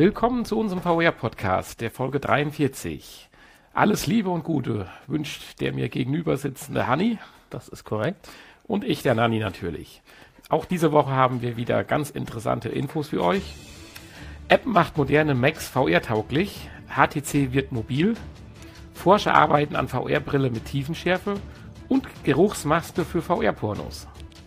Willkommen zu unserem VR-Podcast, der Folge 43. Alles Liebe und Gute wünscht der mir gegenüber sitzende Hanni. Das ist korrekt. Und ich, der Nanni, natürlich. Auch diese Woche haben wir wieder ganz interessante Infos für euch. App macht moderne Macs VR-tauglich. HTC wird mobil. Forscher arbeiten an VR-Brille mit Tiefenschärfe. Und Geruchsmaske für VR-Pornos.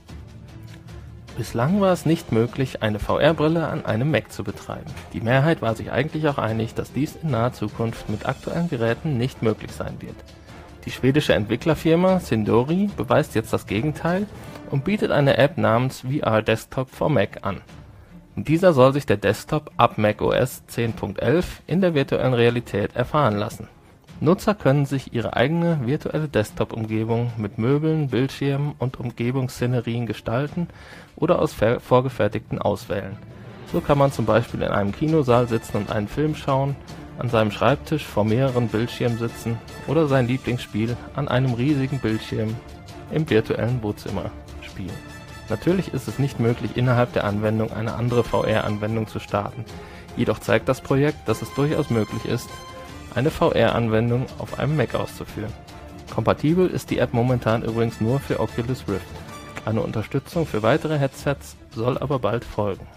Bislang war es nicht möglich, eine VR-Brille an einem Mac zu betreiben. Die Mehrheit war sich eigentlich auch einig, dass dies in naher Zukunft mit aktuellen Geräten nicht möglich sein wird. Die schwedische Entwicklerfirma Sindori beweist jetzt das Gegenteil und bietet eine App namens VR Desktop for Mac an. In dieser soll sich der Desktop ab macOS 10.11 in der virtuellen Realität erfahren lassen. Nutzer können sich ihre eigene virtuelle Desktop-Umgebung mit Möbeln, Bildschirmen und Umgebungsszenerien gestalten oder aus vorgefertigten auswählen. So kann man zum Beispiel in einem Kinosaal sitzen und einen Film schauen, an seinem Schreibtisch vor mehreren Bildschirmen sitzen oder sein Lieblingsspiel an einem riesigen Bildschirm im virtuellen Wohnzimmer spielen. Natürlich ist es nicht möglich, innerhalb der Anwendung eine andere VR-Anwendung zu starten. Jedoch zeigt das Projekt, dass es durchaus möglich ist, eine VR-Anwendung auf einem Mac auszuführen. Kompatibel ist die App momentan übrigens nur für Oculus Rift. Eine Unterstützung für weitere Headsets soll aber bald folgen.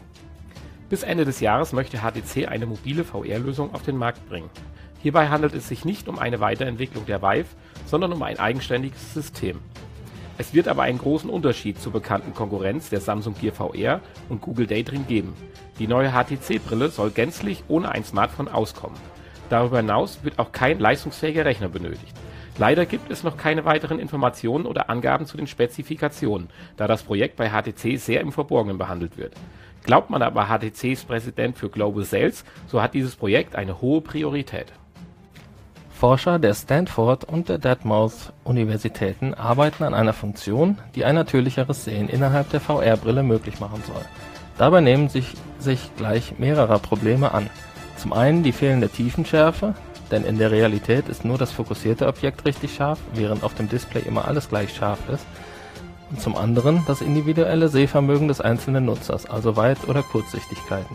Bis Ende des Jahres möchte HTC eine mobile VR-Lösung auf den Markt bringen. Hierbei handelt es sich nicht um eine Weiterentwicklung der Vive, sondern um ein eigenständiges System. Es wird aber einen großen Unterschied zur bekannten Konkurrenz der Samsung Gear VR und Google Daydream geben. Die neue HTC-Brille soll gänzlich ohne ein Smartphone auskommen. Darüber hinaus wird auch kein leistungsfähiger Rechner benötigt. Leider gibt es noch keine weiteren Informationen oder Angaben zu den Spezifikationen, da das Projekt bei HTC sehr im Verborgenen behandelt wird. Glaubt man aber HTCs Präsident für Global Sales, so hat dieses Projekt eine hohe Priorität. Forscher der Stanford und der Dartmouth Universitäten arbeiten an einer Funktion, die ein natürlicheres Sehen innerhalb der VR-Brille möglich machen soll. Dabei nehmen sich gleich mehrerer Probleme an. Zum einen die fehlende Tiefenschärfe, denn in der Realität ist nur das fokussierte Objekt richtig scharf, während auf dem Display immer alles gleich scharf ist. Und zum anderen das individuelle Sehvermögen des einzelnen Nutzers, also Weit- oder Kurzsichtigkeiten.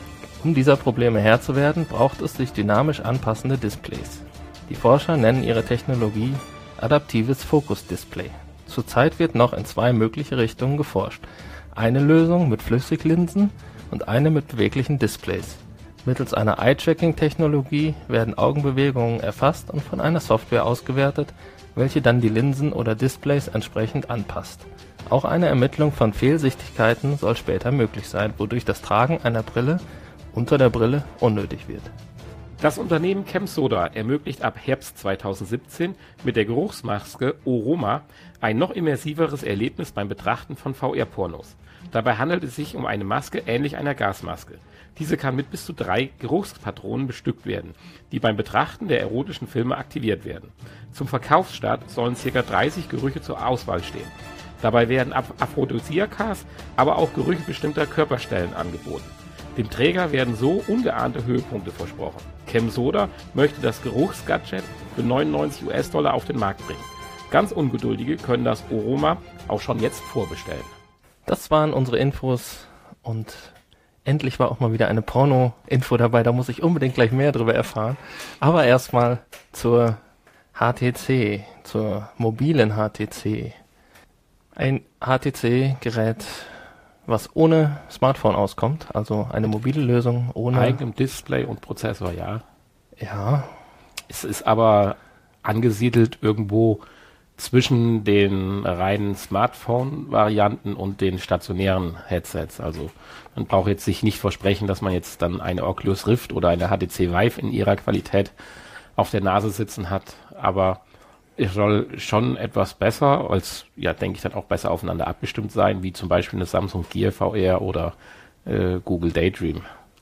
Um dieser Probleme Herr zu werden, braucht es sich dynamisch anpassende Displays. Die Forscher nennen ihre Technologie adaptives Fokus-Display. Zurzeit wird noch in zwei mögliche Richtungen geforscht. Eine Lösung mit Flüssiglinsen und eine mit beweglichen Displays. Mittels einer Eye-Tracking-Technologie werden Augenbewegungen erfasst und von einer Software ausgewertet, welche dann die Linsen oder Displays entsprechend anpasst. Auch eine Ermittlung von Fehlsichtigkeiten soll später möglich sein, wodurch das Tragen einer Brille unter der Brille unnötig wird. Das Unternehmen ChemSoda ermöglicht ab Herbst 2017 mit der Geruchsmaske Oroma ein noch immersiveres Erlebnis beim Betrachten von VR-Pornos. Dabei handelt es sich um eine Maske ähnlich einer Gasmaske. Diese kann mit bis zu 3 Geruchspatronen bestückt werden, die beim Betrachten der erotischen Filme aktiviert werden. Zum Verkaufsstart sollen ca. 30 Gerüche zur Auswahl stehen. Dabei werden Aphrodisiakas, aber auch Gerüche bestimmter Körperstellen angeboten. Dem Träger werden so ungeahnte Höhepunkte versprochen. ChemSoda möchte das Geruchsgadget für $99 auf den Markt bringen. Ganz Ungeduldige können das Oroma auch schon jetzt vorbestellen. Das waren unsere Infos und endlich war auch mal wieder eine Porno-Info dabei, da muss ich unbedingt gleich mehr drüber erfahren. Aber erstmal zur HTC, zur mobilen HTC. Ein HTC-Gerät, was ohne Smartphone auskommt, also eine mobile Lösung ohne eigenem Display und Prozessor, ja. Ja. Es ist aber angesiedelt irgendwo zwischen den reinen Smartphone-Varianten und den stationären Headsets. Also man braucht jetzt sich nicht versprechen, dass man jetzt dann eine Oculus Rift oder eine HTC Vive in ihrer Qualität auf der Nase sitzen hat, aber es soll schon etwas besser, als, ja, denke ich, dann auch besser aufeinander abgestimmt sein, wie zum Beispiel eine Samsung Gear VR oder Google Daydream.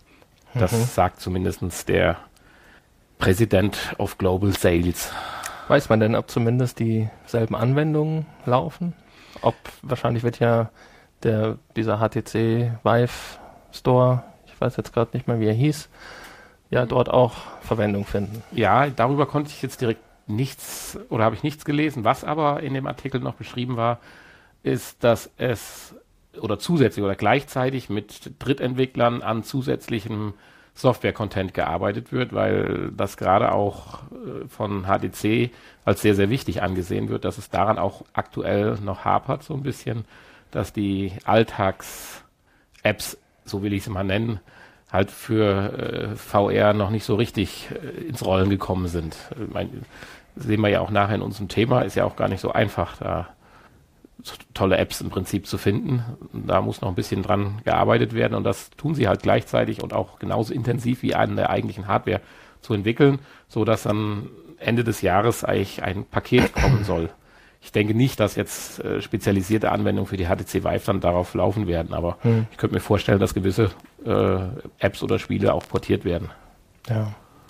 Das sagt zumindest der Präsident of Global Sales. Weiß man denn, ob zumindest dieselben Anwendungen laufen? Wahrscheinlich wird ja dieser HTC Vive Store, ich weiß jetzt gerade nicht mehr, wie er hieß, ja dort auch Verwendung finden. Ja, darüber konnte ich jetzt direkt nichts oder habe ich nichts gelesen. Was aber in dem Artikel noch beschrieben war, ist, dass es oder zusätzlich oder gleichzeitig mit Drittentwicklern an zusätzlichem Software-Content gearbeitet wird, weil das gerade auch von HTC als sehr, sehr wichtig angesehen wird, dass es daran auch aktuell noch hapert so ein bisschen, dass die Alltags-Apps, so will ich es mal nennen, halt für VR noch nicht so richtig ins Rollen gekommen sind. Sehen wir ja auch nachher in unserem Thema, ist ja auch gar nicht so einfach, da tolle Apps im Prinzip zu finden. Da muss noch ein bisschen dran gearbeitet werden und das tun sie halt gleichzeitig und auch genauso intensiv wie an der eigentlichen Hardware zu entwickeln, so dass dann Ende des Jahres eigentlich ein Paket kommen soll. Ich denke nicht, dass jetzt spezialisierte Anwendungen für die HTC Vive dann darauf laufen werden, aber ich könnte mir vorstellen, dass gewisse Apps oder Spiele auch portiert werden. Ja.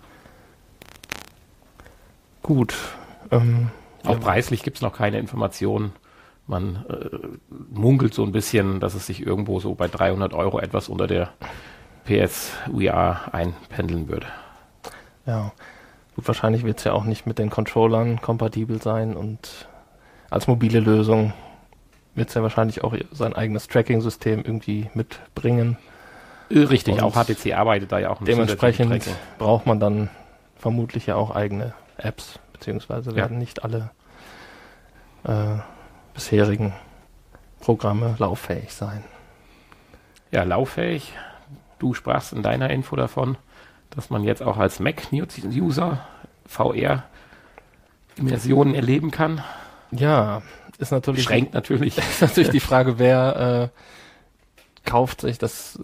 Gut. Auch preislich gibt es noch keine Informationen. Man munkelt so ein bisschen, dass es sich irgendwo so bei 300 € etwas unter der PSVR einpendeln würde. Ja, gut, wahrscheinlich wird es ja auch nicht mit den Controllern kompatibel sein und als mobile Lösung wird es ja wahrscheinlich auch sein eigenes Tracking-System irgendwie mitbringen. Richtig, und auch HTC arbeitet da ja auch mit dementsprechend braucht man dann vermutlich ja auch eigene Apps, beziehungsweise werden nicht alle bisherigen Programme lauffähig sein. Ja, lauffähig. Du sprachst in deiner Info davon, dass man jetzt auch als Mac-User VR-Immersionen erleben kann. Ja, ist natürlich... Beschränkt natürlich. Ist natürlich die Frage, wer kauft sich das...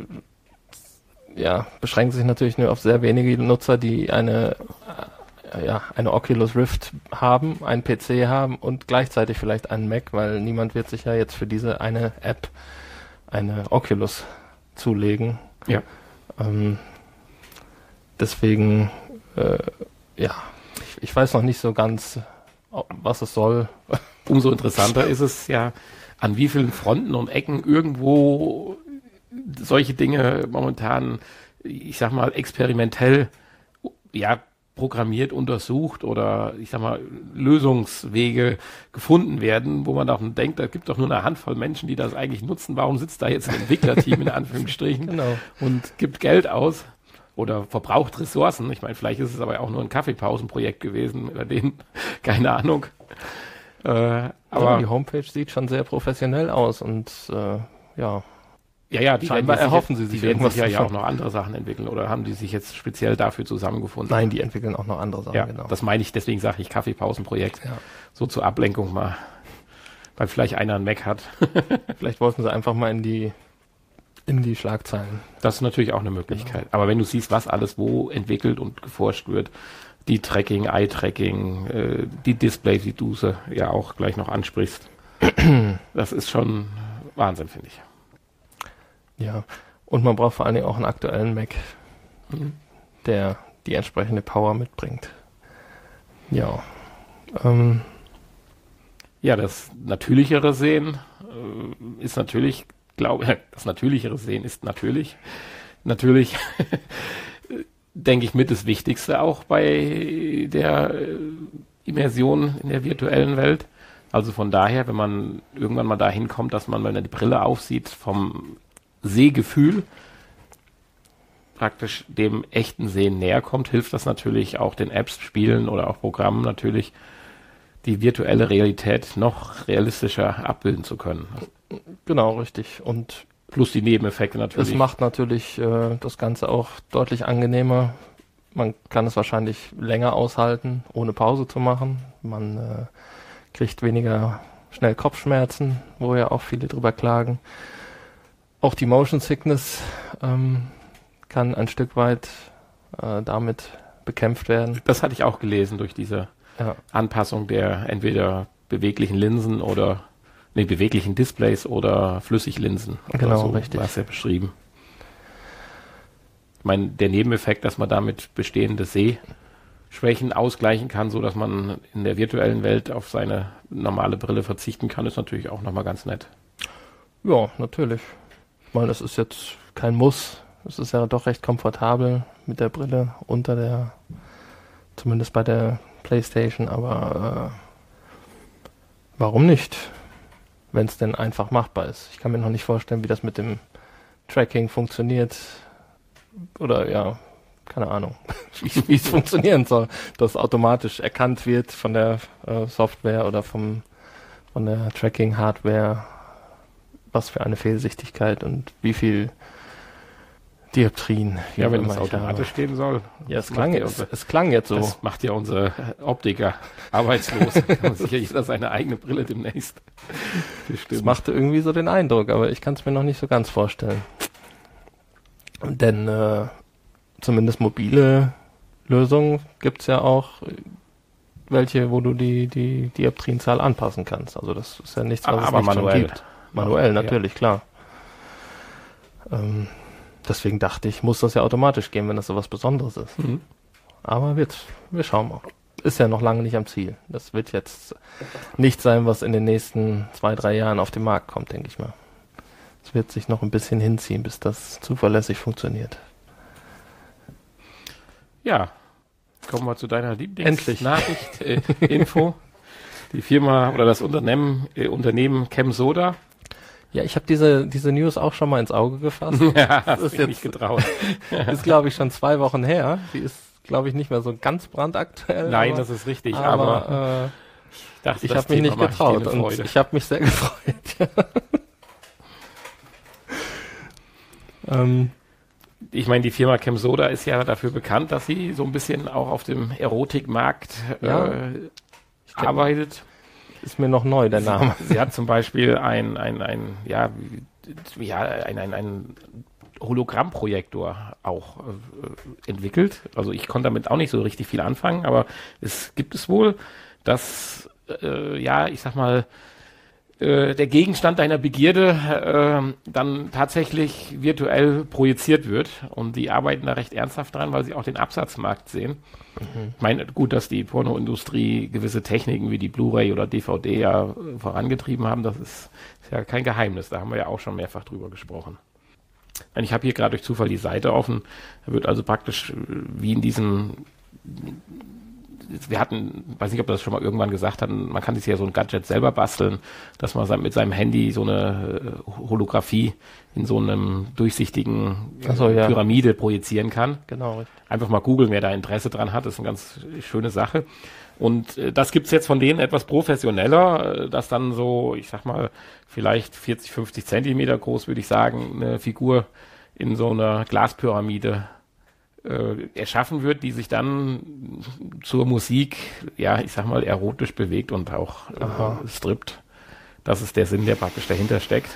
beschränkt sich natürlich nur auf sehr wenige Nutzer, die eine Oculus Rift haben, einen PC haben und gleichzeitig vielleicht einen Mac, weil niemand wird sich ja jetzt für diese eine App eine Oculus zulegen. Ja. Deswegen, ich weiß noch nicht so ganz, was es soll. Umso interessanter ist es ja, an wie vielen Fronten und Ecken irgendwo solche Dinge momentan, ich sag mal, experimentell, programmiert, untersucht oder, ich sag mal, Lösungswege gefunden werden, wo man auch denkt, da gibt doch nur eine Handvoll Menschen, die das eigentlich nutzen. Warum sitzt da jetzt ein Entwicklerteam in Anführungsstrichen und gibt Geld aus oder verbraucht Ressourcen? Ich meine, vielleicht ist es aber auch nur ein Kaffeepausenprojekt gewesen, bei denen, keine Ahnung. Aber die Homepage sieht schon sehr professionell aus und Ja, scheinbar erhoffen sie sich irgendwas. Die werden ja auch noch andere Sachen entwickeln oder haben die sich jetzt speziell dafür zusammengefunden? Nein, die entwickeln auch noch andere Sachen, genau. Das meine ich, deswegen sage ich Kaffeepausenprojekt. Ja. So zur Ablenkung mal, weil vielleicht einer einen Mac hat. Vielleicht wollten sie einfach mal in die Schlagzeilen. Das ist natürlich auch eine Möglichkeit. Genau. Aber wenn du siehst, was alles wo entwickelt und geforscht wird, die Tracking, Eye-Tracking, die Displays, die du ja auch gleich noch ansprichst, das ist schon Wahnsinn, finde ich. Ja, und man braucht vor allen Dingen auch einen aktuellen Mac, der die entsprechende Power mitbringt. Ja. Das natürlichere Sehen ist natürlich, das natürlichere Sehen ist natürlich, denke ich, mit das Wichtigste auch bei der Immersion in der virtuellen Welt. Also von daher, wenn man irgendwann mal dahin kommt, dass man, wenn man die Brille aufsieht, vom Sehgefühl praktisch dem echten Sehen näher kommt, hilft das natürlich auch den Apps, Spielen oder auch Programmen natürlich, die virtuelle Realität noch realistischer abbilden zu können. Genau, richtig. Und plus die Nebeneffekte natürlich. Es macht natürlich das Ganze auch deutlich angenehmer. Man kann es wahrscheinlich länger aushalten, ohne Pause zu machen. Man kriegt weniger schnell Kopfschmerzen, wo ja auch viele drüber klagen. Auch die Motion Sickness kann ein Stück weit damit bekämpft werden. Das hatte ich auch gelesen durch diese Anpassung der entweder beweglichen Linsen oder beweglichen Displays oder Flüssiglinsen. Genau, so richtig. War es ja beschrieben. Ich meine, der Nebeneffekt, dass man damit bestehende Sehschwächen ausgleichen kann, so dass man in der virtuellen Welt auf seine normale Brille verzichten kann, ist natürlich auch nochmal ganz nett. Ja, natürlich. Ich meine, das ist jetzt kein Muss. Es ist ja doch recht komfortabel mit der Brille zumindest bei der PlayStation, aber warum nicht, wenn es denn einfach machbar ist? Ich kann mir noch nicht vorstellen, wie das mit dem Tracking funktioniert, oder ja, keine Ahnung, wie es funktionieren soll, dass automatisch erkannt wird von der Software oder von der Tracking-Hardware, was für eine Fehlsichtigkeit und wie viel Dioptrien. Ja, wenn es automatisch stehen soll. Ja, es klang jetzt so. Das macht ja unser Optiker arbeitslos. Da kann sicher jeder seine eigene Brille demnächst. Das machte irgendwie so den Eindruck, aber ich kann es mir noch nicht so ganz vorstellen. Denn zumindest mobile Lösungen gibt es ja auch welche, wo du die Dioptrienzahl anpassen kannst. Also das ist ja nichts, was es nicht schon gibt. Manuell, natürlich, klar. Deswegen dachte ich, muss das ja automatisch gehen, wenn das so was Besonderes ist. Mhm. Aber wir schauen mal. Ist ja noch lange nicht am Ziel. Das wird jetzt nicht sein, was in den nächsten 2-3 Jahren auf den Markt kommt, denke ich mal. Es wird sich noch ein bisschen hinziehen, bis das zuverlässig funktioniert. Ja, kommen wir zu deiner Lieblingsnachricht, Info. Die Firma oder das Unternehmen ChemSoda. Ja, ich habe diese News auch schon mal ins Auge gefasst. Ja, das ist jetzt nicht getraut. Ist, glaube ich, schon 2 Wochen her. Die ist, glaube ich, nicht mehr so ganz brandaktuell. Nein, das ist richtig. Aber ich habe mich nicht getraut und ich habe mich sehr gefreut. Ich meine, die Firma ChemSoda ist ja dafür bekannt, dass sie so ein bisschen auch auf dem Erotikmarkt arbeitet. Ist mir noch neu, der Name. Sie hat zum Beispiel ein Hologrammprojektor auch entwickelt. Also ich konnte damit auch nicht so richtig viel anfangen, aber es gibt es wohl, dass ich sag mal, der Gegenstand deiner Begierde dann tatsächlich virtuell projiziert wird. Und die arbeiten da recht ernsthaft dran, weil sie auch den Absatzmarkt sehen. Ich meine, gut, dass die Pornoindustrie gewisse Techniken wie die Blu-ray oder DVD ja vorangetrieben haben, das ist ja kein Geheimnis. Da haben wir ja auch schon mehrfach drüber gesprochen. Ich habe hier gerade durch Zufall die Seite offen. Da wird also praktisch wie in diesem... Wir hatten, weiß nicht, ob wir das schon mal irgendwann gesagt hatten, man kann sich ja so ein Gadget selber basteln, dass man mit seinem Handy so eine Holographie in so einem durchsichtigen Pyramide projizieren kann. Genau. Richtig. Einfach mal googeln, wer da Interesse dran hat, das ist eine ganz schöne Sache. Und das gibt's jetzt von denen etwas professioneller, dass dann so, ich sag mal, vielleicht 40, 50 Zentimeter groß, würde ich sagen, eine Figur in so einer Glaspyramide erschaffen wird, die sich dann zur Musik, ja, ich sag mal, erotisch bewegt und auch strippt. Das ist der Sinn, der praktisch dahinter steckt.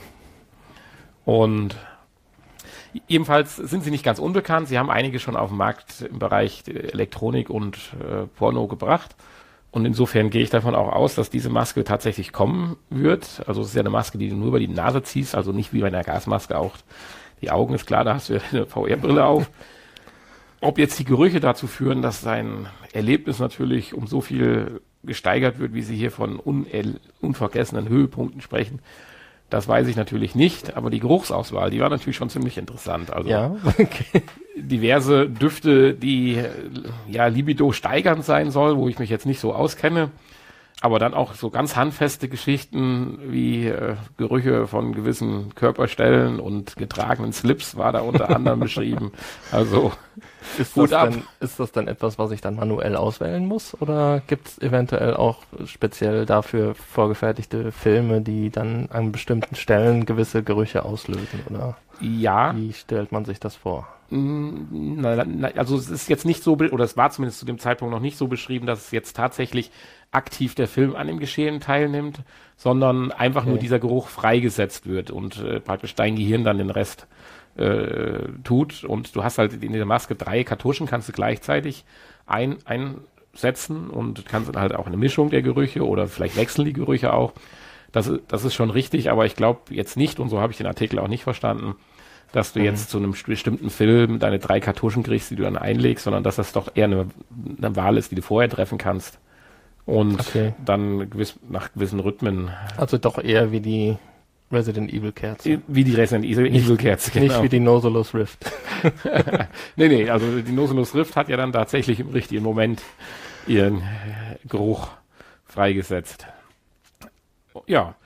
Und ebenfalls sind sie nicht ganz unbekannt. Sie haben einige schon auf dem Markt im Bereich Elektronik und Porno gebracht. Und insofern gehe ich davon auch aus, dass diese Maske tatsächlich kommen wird. Also es ist ja eine Maske, die du nur über die Nase ziehst, also nicht wie bei einer Gasmaske auch die Augen, ist klar, da hast du ja eine VR-Brille auf. Ob jetzt die Gerüche dazu führen, dass dein Erlebnis natürlich um so viel gesteigert wird, wie sie hier von unvergessenen Höhepunkten sprechen, das weiß ich natürlich nicht. Aber die Geruchsauswahl, die war natürlich schon ziemlich interessant. Also diverse Düfte, die Libido steigernd sein soll, wo ich mich jetzt nicht so auskenne. Aber dann auch so ganz handfeste Geschichten wie Gerüche von gewissen Körperstellen und getragenen Slips war da unter anderem beschrieben. Also ist das dann etwas, was ich dann manuell auswählen muss? Oder gibt es eventuell auch speziell dafür vorgefertigte Filme, die dann an bestimmten Stellen gewisse Gerüche auslösen? Oder wie stellt man sich das vor? Also es ist jetzt nicht so, oder es war zumindest zu dem Zeitpunkt noch nicht so beschrieben, dass es jetzt tatsächlich aktiv der Film an dem Geschehen teilnimmt, sondern einfach nur dieser Geruch freigesetzt wird und praktisch dein Gehirn dann den Rest tut. Und du hast halt in der Maske 3 Kartuschen, kannst du gleichzeitig einsetzen und kannst dann halt auch eine Mischung der Gerüche oder vielleicht wechseln die Gerüche auch. Das ist schon richtig, aber ich glaube jetzt nicht, und so habe ich den Artikel auch nicht verstanden, dass du jetzt zu einem bestimmten Film deine 3 Kartuschen kriegst, die du dann einlegst, sondern dass das doch eher eine Wahl ist, die du vorher treffen kannst. Und dann nach gewissen Rhythmen. Also doch eher wie die Resident Evil Kerze. Wie die Resident Evil Kerze, genau. Nicht wie die Nosolus Rift. Nee, also die Nosolus Rift hat ja dann tatsächlich im richtigen Moment ihren Geruch freigesetzt. Ja,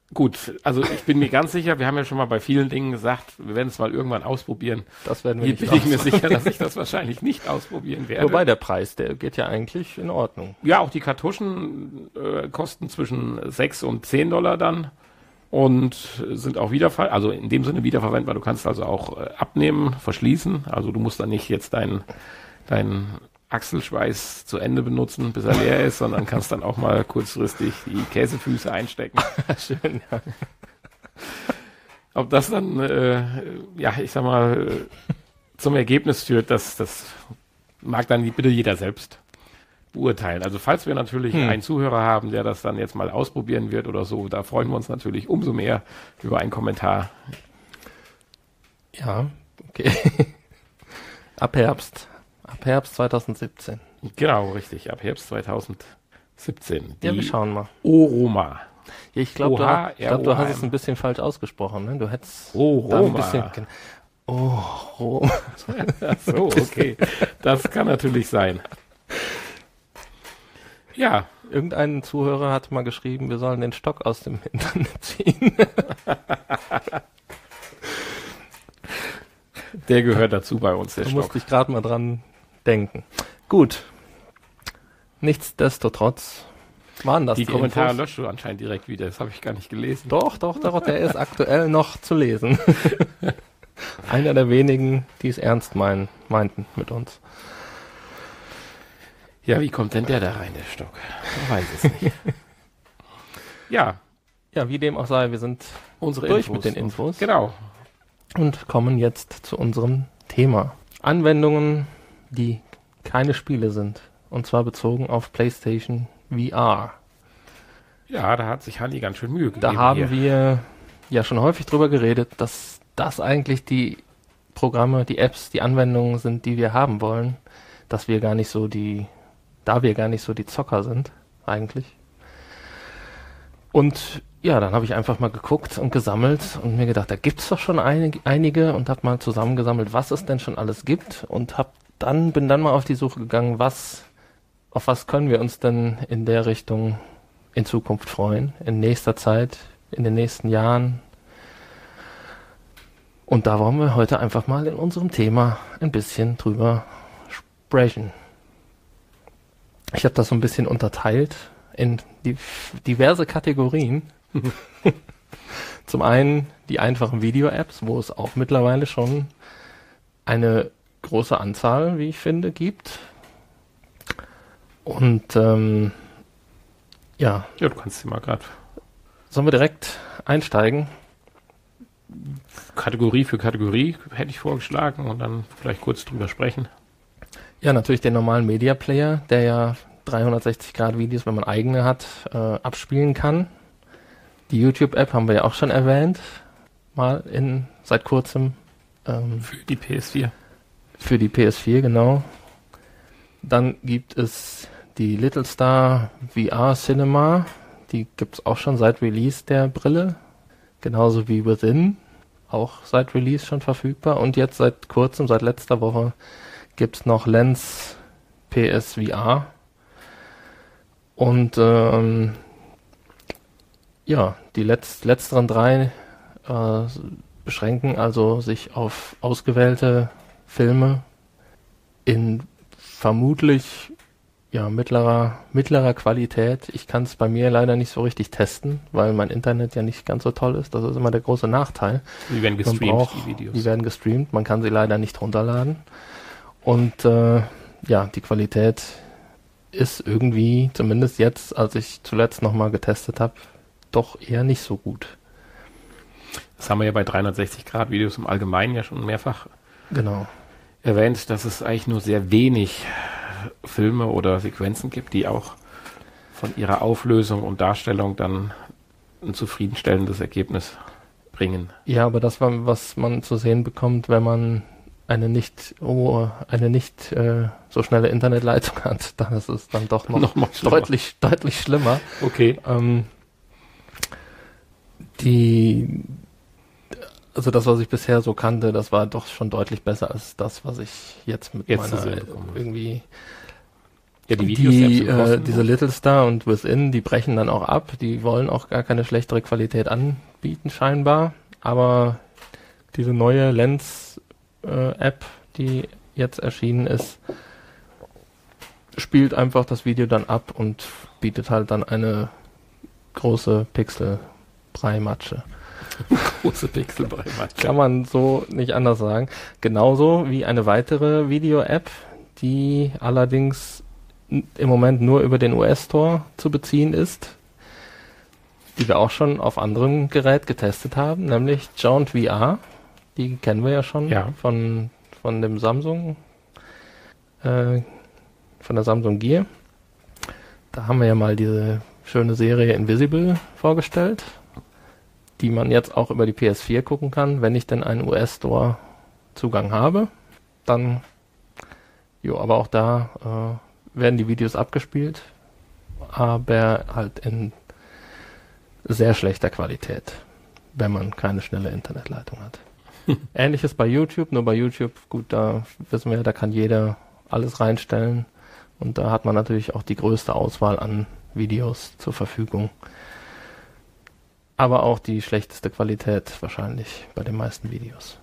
Gut, also ich bin mir ganz sicher, wir haben ja schon mal bei vielen Dingen gesagt, wir werden es mal irgendwann ausprobieren. Das werden wir Hier nicht bin ich mir sicher, dass ich das wahrscheinlich nicht ausprobieren werde. Wobei der Preis, der geht ja eigentlich in Ordnung. Ja, auch die Kartuschen kosten zwischen 6 und $10 dann und sind auch also in dem Sinne wiederverwendbar. Du kannst also auch abnehmen, verschließen. Also du musst dann nicht jetzt deinen Achselschweiß zu Ende benutzen, bis er leer ist, sondern kannst dann auch mal kurzfristig die Käsefüße einstecken. Schön, ja. Ob das dann, ich sag mal, zum Ergebnis führt, das mag dann bitte jeder selbst beurteilen. Also falls wir natürlich einen Zuhörer haben, der das dann jetzt mal ausprobieren wird oder so, da freuen wir uns natürlich umso mehr über einen Kommentar. Ja, okay. Ab Herbst 2017. Genau, richtig. Ab Herbst 2017. Ja, wir schauen mal. Oroma. Ja, ich glaube, du hast es ein bisschen falsch ausgesprochen. Ne? Du hättest da ein bisschen... Roma. Ach so, okay. Das kann natürlich sein. Ja. Irgendein Zuhörer hat mal geschrieben, wir sollen den Stock aus dem Internet ziehen. Der gehört dazu bei uns, der Da Stock. musste ich gerade mal dran denken. Gut. Nichtsdestotrotz waren das die Kommentare Infos. löscht du anscheinend direkt wieder. Das habe ich gar nicht gelesen. Doch, der ist aktuell noch zu lesen. Einer der wenigen, die es ernst meinten mit uns. Ja, wie kommt denn der da rein, der Stock? Ich weiß es nicht. Ja. Ja, wie dem auch sei, wir sind Unsere durch Infos. mit den Infos. Genau. Und kommen jetzt zu unserem Thema. Anwendungen, die keine Spiele sind. Und zwar bezogen auf PlayStation VR. Ja, da hat sich Hanni ganz schön Mühe gegeben. Da haben wir ja schon häufig drüber geredet, dass das eigentlich die Programme, die Apps, die Anwendungen sind, die wir haben wollen. Da wir gar nicht so die Zocker sind, eigentlich. Und ja, dann habe ich einfach mal geguckt und gesammelt und mir gedacht, da gibt's doch schon einige und habe mal zusammengesammelt, was es denn schon alles gibt und bin dann mal auf die Suche gegangen, auf was können wir uns denn in der Richtung in Zukunft freuen, in nächster Zeit, in den nächsten Jahren. Und da wollen wir heute einfach mal in unserem Thema ein bisschen drüber sprechen. Ich habe das so ein bisschen unterteilt in diverse Kategorien. Zum einen die einfachen Video-Apps, wo es auch mittlerweile schon eine große Anzahl, wie ich finde, gibt. Und ja, du kannst sie mal gerade. Sollen wir direkt einsteigen? Kategorie für Kategorie hätte ich vorgeschlagen und dann vielleicht kurz drüber sprechen. Ja, natürlich den normalen Media Player, der ja 360-Grad-Videos, wenn man eigene hat, abspielen kann. Die YouTube-App haben wir ja auch schon erwähnt, seit kurzem. Für die PS4. Für die PS4, genau. Dann gibt es die Little Star VR Cinema. Die gibt es auch schon seit Release der Brille. Genauso wie Within. Auch seit Release schon verfügbar. Und jetzt seit kurzem, seit letzter Woche, gibt es noch Lens PSVR. Und die letzteren drei beschränken also sich auf ausgewählte Filme in vermutlich mittlerer Qualität. Ich kann es bei mir leider nicht so richtig testen, weil mein Internet ja nicht ganz so toll ist. Das ist immer der große Nachteil. Die werden gestreamt, die Videos. Die werden gestreamt, man kann sie leider nicht runterladen. Und die Qualität ist irgendwie, zumindest jetzt, als ich zuletzt nochmal getestet habe, doch eher nicht so gut. Das haben wir ja bei 360-Grad-Videos im Allgemeinen ja schon mehrfach erwähnt, dass es eigentlich nur sehr wenig Filme oder Sequenzen gibt, die auch von ihrer Auflösung und Darstellung dann ein zufriedenstellendes Ergebnis bringen. Ja, aber das war, was man zu sehen bekommt, wenn man eine nicht so schnelle Internetleitung hat, dann ist es dann doch noch deutlich schlimmer. Okay. Also das, was ich bisher so kannte, das war doch schon deutlich besser als das, was ich jetzt mit meiner irgendwie. Ja, die Videos selbst sind kostenlos. Diese Little Star und Within, die brechen dann auch ab. Die wollen auch gar keine schlechtere Qualität anbieten scheinbar. Aber diese neue Lens-App, die jetzt erschienen ist, spielt einfach das Video dann ab und bietet halt dann eine große Pixelbrei-Matsche. Große Pixelbrei-Matsche. Kann man so nicht anders sagen. Genauso wie eine weitere Video-App, die allerdings im Moment nur über den US-Store zu beziehen ist, die wir auch schon auf anderem Gerät getestet haben, nämlich Jaunt VR. Die kennen wir ja schon von dem Samsung, von der Samsung Gear. Da haben wir ja mal diese schöne Serie Invisible vorgestellt, die man jetzt auch über die PS4 gucken kann, wenn ich denn einen US-Store-Zugang habe. Dann, aber auch da werden die Videos abgespielt, aber halt in sehr schlechter Qualität, wenn man keine schnelle Internetleitung hat. Ähnliches bei YouTube, nur bei YouTube, gut, da wissen wir, da kann jeder alles reinstellen und da hat man natürlich auch die größte Auswahl an Videos zur Verfügung. Aber auch die schlechteste Qualität wahrscheinlich bei den meisten Videos.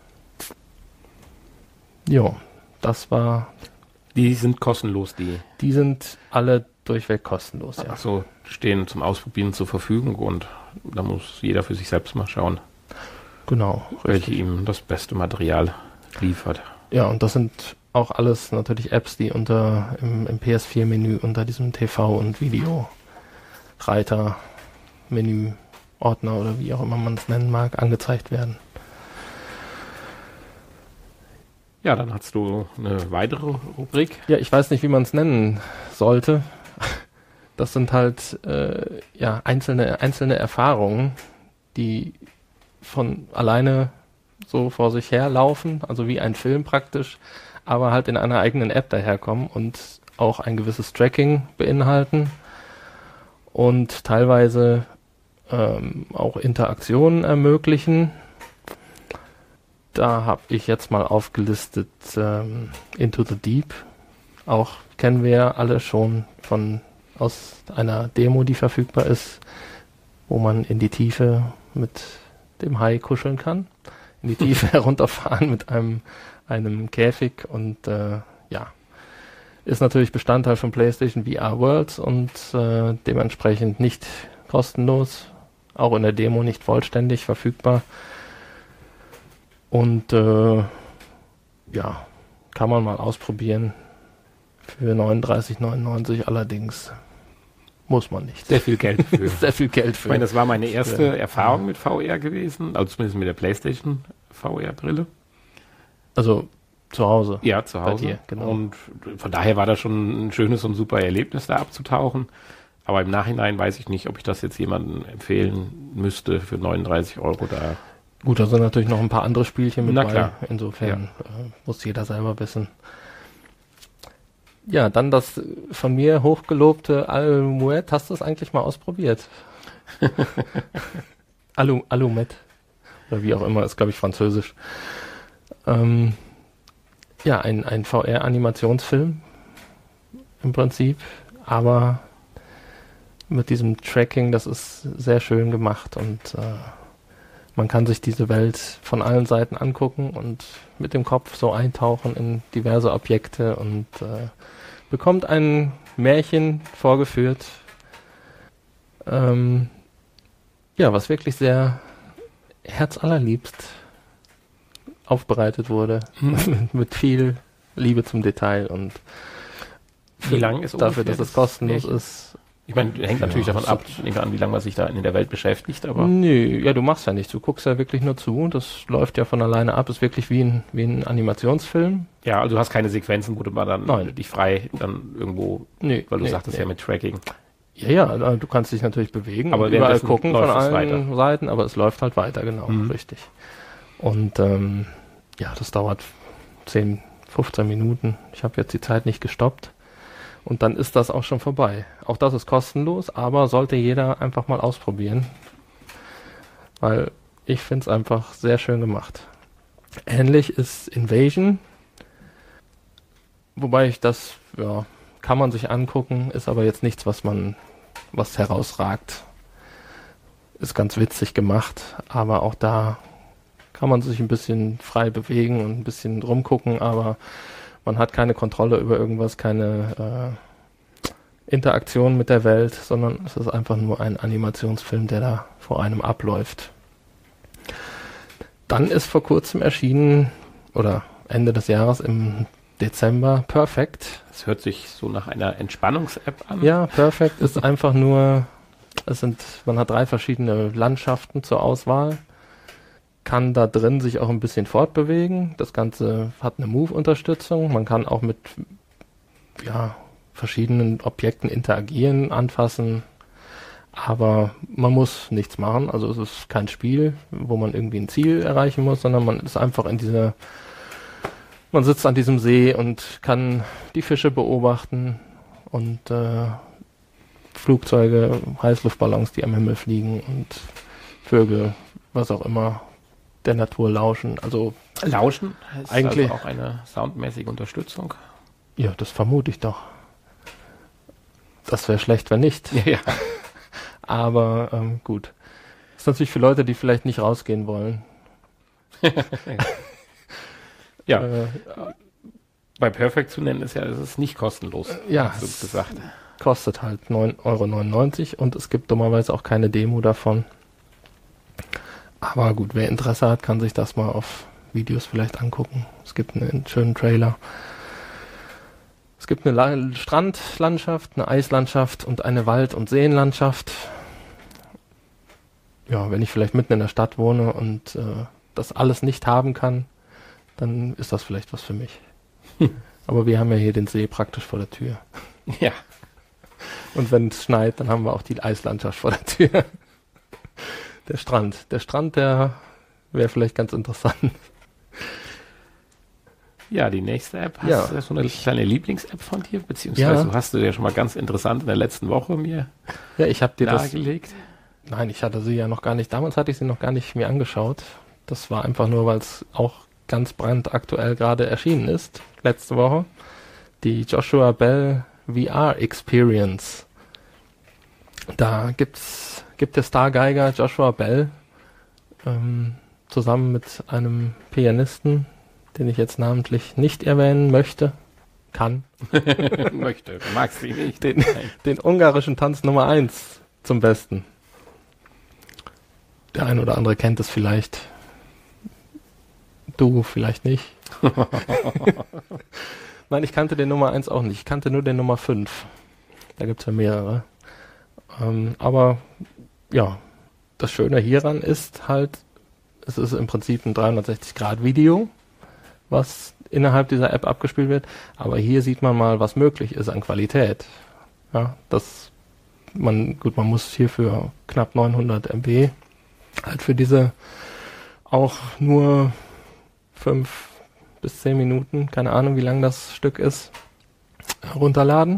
Jo, das war... Die sind kostenlos, Die sind alle durchweg kostenlos, ja. Achso, stehen zum Ausprobieren zur Verfügung und da muss jeder für sich selbst mal schauen. Genau. Welche ihm das beste Material liefert. Ja, und das sind auch alles natürlich Apps, die im PS4-Menü unter diesem TV- und Video-Reiter, Menü, Ordner oder wie auch immer man es nennen mag, angezeigt werden. Ja, dann hast du eine weitere Rubrik. Ja, ich weiß nicht, wie man es nennen sollte. Das sind halt einzelne Erfahrungen, die von alleine so vor sich her laufen, also wie ein Film praktisch, aber halt in einer eigenen App daherkommen und auch ein gewisses Tracking beinhalten und teilweise auch Interaktionen ermöglichen. Da habe ich jetzt mal aufgelistet Into the Deep. Auch kennen wir ja alle schon aus einer Demo, die verfügbar ist, wo man in die Tiefe mit dem Hai kuscheln kann, in die Tiefe herunterfahren mit einem Käfig und ist natürlich Bestandteil von PlayStation VR Worlds und dementsprechend nicht kostenlos, auch in der Demo nicht vollständig verfügbar. Und kann man mal ausprobieren. Für 39,99 allerdings muss man nicht. Sehr viel Geld für. Sehr viel Geld für. Ich meine, das war meine erste Erfahrung mit VR gewesen, also zumindest mit der PlayStation VR-Brille. Also zu Hause? Ja, zu Hause. Bei dir, genau. Und von daher war das schon ein schönes und super Erlebnis, da abzutauchen. Aber im Nachhinein weiß ich nicht, ob ich das jetzt jemandem empfehlen müsste, für 39 € da. Gut, da sind natürlich noch ein paar andere Spielchen mit Na bei. klar. Insofern muss jeder selber wissen. Ja, dann das von mir hochgelobte Alumet. Hast du es eigentlich mal ausprobiert? Alumet. Oder wie auch immer, ist glaube ich französisch. Ein VR-Animationsfilm im Prinzip, aber mit diesem Tracking, das ist sehr schön gemacht und man kann sich diese Welt von allen Seiten angucken und mit dem Kopf so eintauchen in diverse Objekte und bekommt ein Märchen vorgeführt, was wirklich sehr herzallerliebst aufbereitet wurde, mit viel Liebe zum Detail und wie lang ist dafür, dass es kostenlos Märchen? ist. Ich meine, hängt natürlich davon ab, wie lange man sich da in der Welt beschäftigt, aber... Nö, ja, du machst ja nichts, du guckst ja wirklich nur zu, das läuft ja von alleine ab, ist wirklich wie ein Animationsfilm. Ja, also du hast keine Sequenzen, wo du mal dann dich frei dann irgendwo, weil du sagtest ja mit Tracking. Ja, du kannst dich natürlich bewegen, aber und überall gucken von allen Seiten, aber es läuft halt weiter, genau, richtig. Und das dauert 10, 15 Minuten, ich habe jetzt die Zeit nicht gestoppt. Und dann ist das auch schon vorbei. Auch das ist kostenlos, aber sollte jeder einfach mal ausprobieren. Weil ich finde es einfach sehr schön gemacht. Ähnlich ist Invasion. Wobei ich das kann man sich angucken, ist aber jetzt nichts, was herausragt. Ist ganz witzig gemacht, aber auch da kann man sich ein bisschen frei bewegen und ein bisschen rumgucken, aber man hat keine Kontrolle über irgendwas, keine Interaktion mit der Welt, sondern es ist einfach nur ein Animationsfilm, der da vor einem abläuft. Dann ist vor kurzem erschienen, oder Ende des Jahres im Dezember, Perfect. Das hört sich so nach einer Entspannungs-App an. Ja, Perfect ist einfach nur, man hat 3 verschiedene Landschaften zur Auswahl, kann da drin sich auch ein bisschen fortbewegen. Das Ganze hat eine Move-Unterstützung. Man kann auch mit verschiedenen Objekten interagieren, anfassen, aber man muss nichts machen. Also es ist kein Spiel, wo man irgendwie ein Ziel erreichen muss, sondern man ist einfach man sitzt an diesem See und kann die Fische beobachten und Flugzeuge, Heißluftballons, die am Himmel fliegen und Vögel, was auch immer, der Natur lauschen. Also Lauschen heißt eigentlich also auch eine soundmäßige Unterstützung. Ja, das vermute ich doch. Das wäre schlecht, wenn nicht. Ja. Aber gut. Das ist natürlich für Leute, die vielleicht nicht rausgehen wollen. Ja. Bei Perfect zu nennen ist es ist nicht kostenlos. Ja, hast du gesagt. Kostet halt 9,99 € und es gibt dummerweise auch keine Demo davon. Aber gut, wer Interesse hat, kann sich das mal auf Videos vielleicht angucken. Es gibt einen schönen Trailer. Es gibt eine Strandlandschaft, eine Eislandschaft und eine Wald- und Seenlandschaft. Ja, wenn ich vielleicht mitten in der Stadt wohne und das alles nicht haben kann, dann ist das vielleicht was für mich. Aber wir haben ja hier den See praktisch vor der Tür. Ja. Und wenn es schneit, dann haben wir auch die Eislandschaft vor der Tür. Der Strand, der wäre vielleicht ganz interessant. Ja, die nächste App, hast du so eine kleine Lieblings-App von dir? Beziehungsweise hast du ja schon mal ganz interessant in der letzten Woche mir ich habe dir dargelegt. Nein, ich hatte sie ja noch gar nicht, damals hatte ich sie noch gar nicht mir angeschaut. Das war einfach nur, weil es auch ganz brandaktuell gerade erschienen ist, letzte Woche. Die Joshua Bell VR Experience. Da gibt der Stargeiger Joshua Bell zusammen mit einem Pianisten, den ich jetzt namentlich nicht erwähnen möchte, Magst du ihn nicht. Den ungarischen Tanz Nummer 1 zum Besten. Der ein oder andere kennt es vielleicht. Du vielleicht nicht. Nein, ich kannte den Nummer 1 auch nicht. Ich kannte nur den Nummer 5. Da gibt es ja mehrere. Aber ja, das Schöne hieran ist halt, es ist im Prinzip ein 360-Grad-Video, was innerhalb dieser App abgespielt wird. Aber hier sieht man mal, was möglich ist an Qualität. Ja, man muss hier für knapp 900 MB halt für diese auch nur 5 bis 10 Minuten, keine Ahnung, wie lang das Stück ist, runterladen.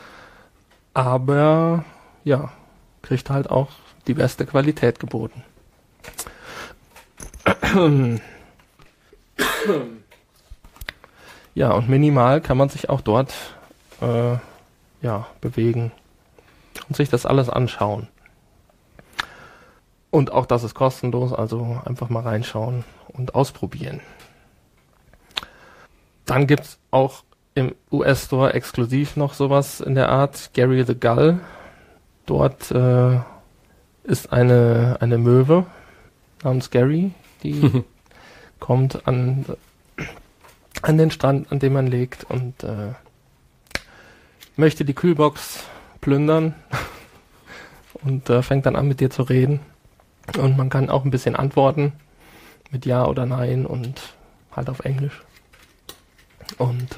Aber ja, kriegt halt auch die beste Qualität geboten. Ja, und minimal kann man sich auch dort bewegen und sich das alles anschauen. Und auch das ist kostenlos, also einfach mal reinschauen und ausprobieren. Dann gibt's auch im US-Store exklusiv noch sowas in der Art, Gary the Gull. Dort ist eine Möwe namens Gary, die kommt an den Strand, an dem man legt und möchte die Kühlbox plündern und fängt dann an mit dir zu reden. Und man kann auch ein bisschen antworten mit Ja oder Nein und halt auf Englisch. Und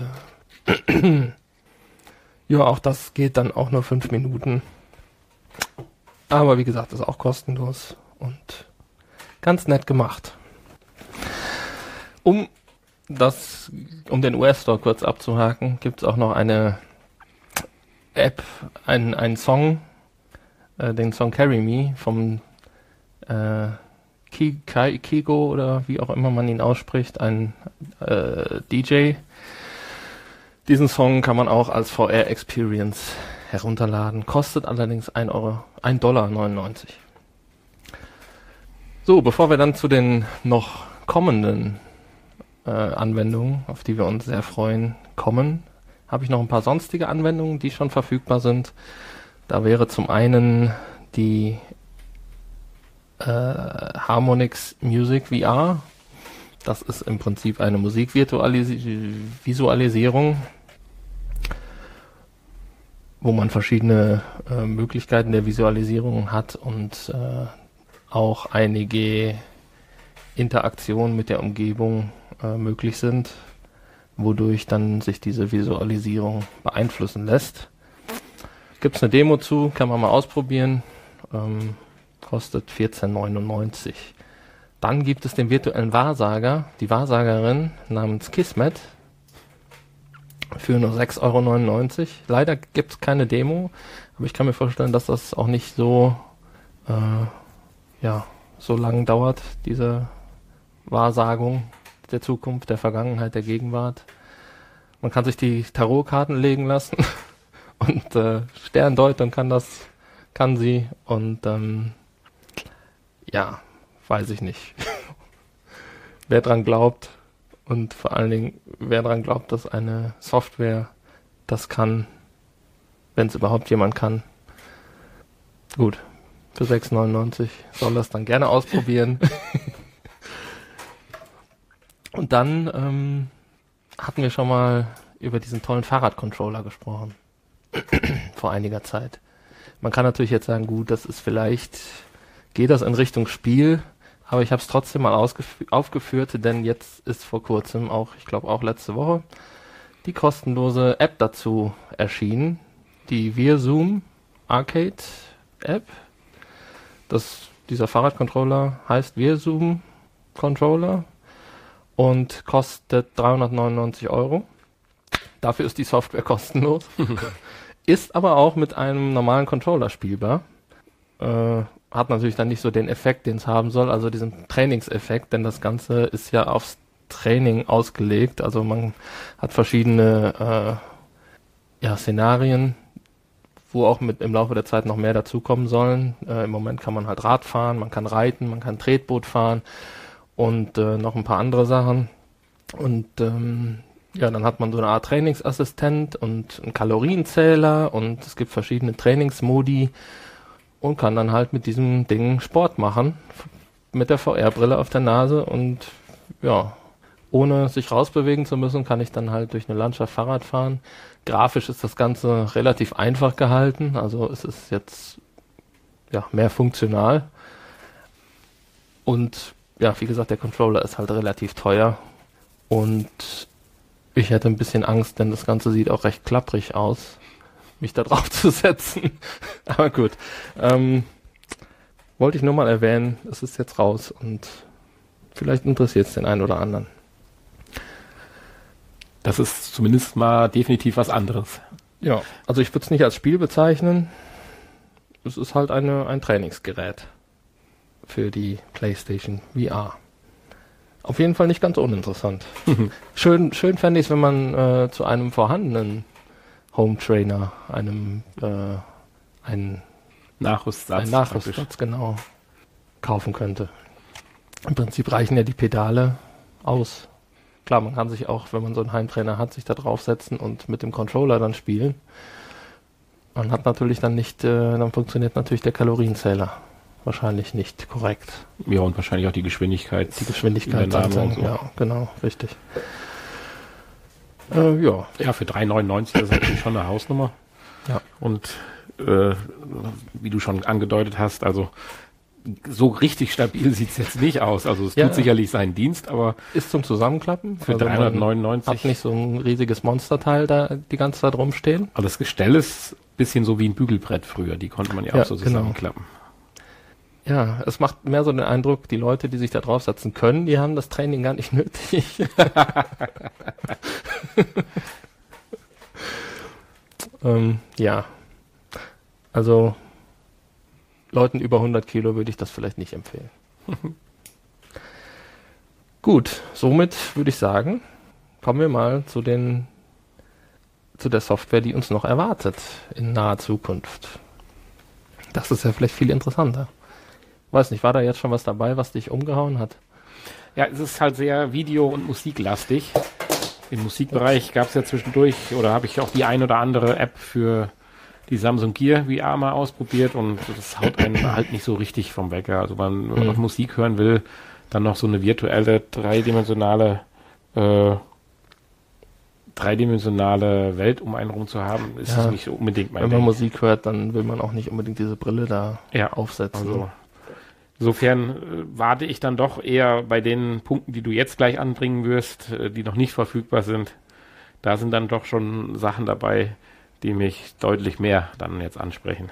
ja, auch das geht dann auch nur 5 Minuten. Aber wie gesagt, ist auch kostenlos und ganz nett gemacht. Um den US-Store kurz abzuhaken, gibt es auch noch eine App, einen Song, den Song Carry Me vom Kigo oder wie auch immer man ihn ausspricht, ein DJ, Diesen Song kann man auch als VR-Experience herunterladen, kostet allerdings $1,99. So, bevor wir dann zu den noch kommenden Anwendungen, auf die wir uns sehr freuen, kommen, habe ich noch ein paar sonstige Anwendungen, die schon verfügbar sind. Da wäre zum einen die Harmonix Music VR. Das ist im Prinzip eine Musikvisualisierung, wo man verschiedene Möglichkeiten der Visualisierung hat und auch einige Interaktionen mit der Umgebung möglich sind, wodurch dann sich diese Visualisierung beeinflussen lässt. Gibt es eine Demo zu, kann man mal ausprobieren, kostet $14,99. Dann gibt es den virtuellen Wahrsager, die Wahrsagerin namens Kismet, für nur $6,99 €. Leider gibt es keine Demo, aber ich kann mir vorstellen, dass das auch nicht so so lang dauert, diese Wahrsagung der Zukunft, der Vergangenheit, der Gegenwart. Man kann sich die Tarotkarten legen lassen und Sterndeutung kann sie und weiß ich nicht. Wer dran glaubt und vor allen Dingen, wer dran glaubt, dass eine Software das kann, wenn es überhaupt jemand kann. Gut, für $6,99 soll das dann gerne ausprobieren. Und dann hatten wir schon mal über diesen tollen Fahrradcontroller gesprochen. Vor einiger Zeit. Man kann natürlich jetzt sagen, gut, das ist vielleicht, geht das in Richtung Spiel, aber ich habe es trotzdem mal aufgeführt, denn jetzt ist vor kurzem auch, ich glaube auch letzte Woche, die kostenlose App dazu erschienen, die VirZoom Arcade App. Dieser Fahrradcontroller heißt VirZoom Controller und kostet €399. Dafür ist die Software kostenlos. Ist aber auch mit einem normalen Controller spielbar. Hat natürlich dann nicht so den Effekt, den es haben soll, also diesen Trainingseffekt, denn das Ganze ist ja aufs Training ausgelegt. Also man hat verschiedene Szenarien, wo auch im Laufe der Zeit noch mehr dazukommen sollen. Im Moment kann man halt Rad fahren, man kann reiten, man kann Tretboot fahren und noch ein paar andere Sachen. Und dann hat man so eine Art Trainingsassistent und einen Kalorienzähler und es gibt verschiedene Trainingsmodi und kann dann halt mit diesem Ding Sport machen, mit der VR-Brille auf der Nase und ohne sich rausbewegen zu müssen, kann ich dann halt durch eine Landschaft Fahrrad fahren. Grafisch ist das Ganze relativ einfach gehalten, also es ist jetzt mehr funktional. Und wie gesagt, der Controller ist halt relativ teuer und ich hätte ein bisschen Angst, denn das Ganze sieht auch recht klapprig aus, mich da drauf zu setzen. Aber gut, wollte ich nur mal erwähnen, es ist jetzt raus und vielleicht interessiert es den einen oder anderen. Das ist zumindest mal definitiv was anderes. Ja, also ich würde es nicht als Spiel bezeichnen. Es ist halt ein Trainingsgerät für die PlayStation VR. Auf jeden Fall nicht ganz uninteressant. Schön fände ich es, wenn man zu einem vorhandenen Home Trainer, einen Nachrüstsatz genau kaufen könnte. Im Prinzip reichen ja die Pedale aus. Klar, man kann sich auch, wenn man so einen Heimtrainer hat, sich da draufsetzen und mit dem Controller dann spielen. Man hat natürlich dann dann funktioniert natürlich der Kalorienzähler wahrscheinlich nicht korrekt. Ja, und wahrscheinlich auch die Geschwindigkeit. Die Geschwindigkeit dann, so. Ja, genau, richtig. Ja, für $3,99 ist natürlich schon eine Hausnummer. Ja. Und wie du schon angedeutet hast, also so richtig stabil sieht es jetzt nicht aus. Also es tut sicherlich seinen Dienst, aber ist zum Zusammenklappen. Für $399. Hat nicht so ein riesiges Monsterteil da die ganze Zeit rumstehen. Aber das Gestell ist ein bisschen so wie ein Bügelbrett früher. Die konnte man ja auch so zusammenklappen. Ja, es macht mehr so den Eindruck, die Leute, die sich da draufsetzen können, die haben das Training gar nicht nötig. Also Leuten über 100 Kilo würde ich das vielleicht nicht empfehlen. Gut, somit würde ich sagen, kommen wir mal zu den zu der Software, die uns noch erwartet in naher Zukunft. Das ist ja vielleicht viel interessanter. Weiß nicht, war da jetzt schon was dabei, was dich umgehauen hat? Ja, es ist halt sehr Video- und Musiklastig. Im Musikbereich gab es ja zwischendurch, oder habe ich auch die ein oder andere App für die Samsung Gear VR mal ausprobiert und das haut einen halt nicht so richtig vom Wecker. Also wenn man noch Musik hören will, dann noch so eine virtuelle, dreidimensionale Welt um einen rum zu haben, ist es nicht so unbedingt mein Wenn man Ding. Musik hört, dann will man auch nicht unbedingt diese Brille da aufsetzen. Also insofern warte ich dann doch eher bei den Punkten, die du jetzt gleich anbringen wirst, die noch nicht verfügbar sind. Da sind dann doch schon Sachen dabei, die mich deutlich mehr dann jetzt ansprechen.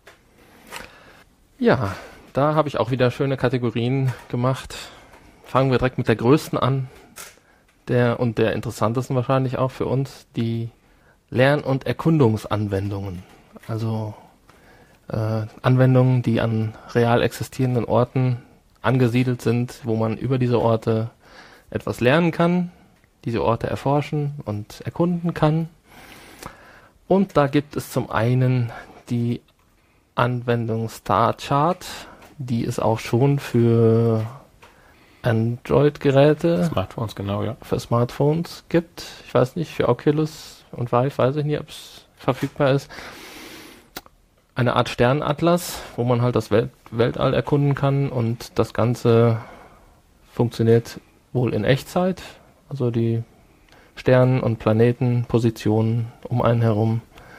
Ja, da habe ich auch wieder schöne Kategorien gemacht. Fangen wir direkt mit der größten an. Der interessantesten wahrscheinlich auch für uns, die Lern- und Erkundungsanwendungen. Also Anwendungen, die an real existierenden Orten angesiedelt sind, wo man über diese Orte etwas lernen kann, diese Orte erforschen und erkunden kann. Und da gibt es zum einen die Anwendung StarChart, die ist auch schon für Android-Geräte, Smartphones, genau, ja. für Smartphones gibt. Ich weiß nicht, für Oculus und Vive weiß ich nicht, ob es verfügbar ist. Eine Art Sternatlas, wo man halt das Weltall erkunden kann und das Ganze funktioniert wohl in Echtzeit. Also die Sternen- und Planetenpositionen um einen herum.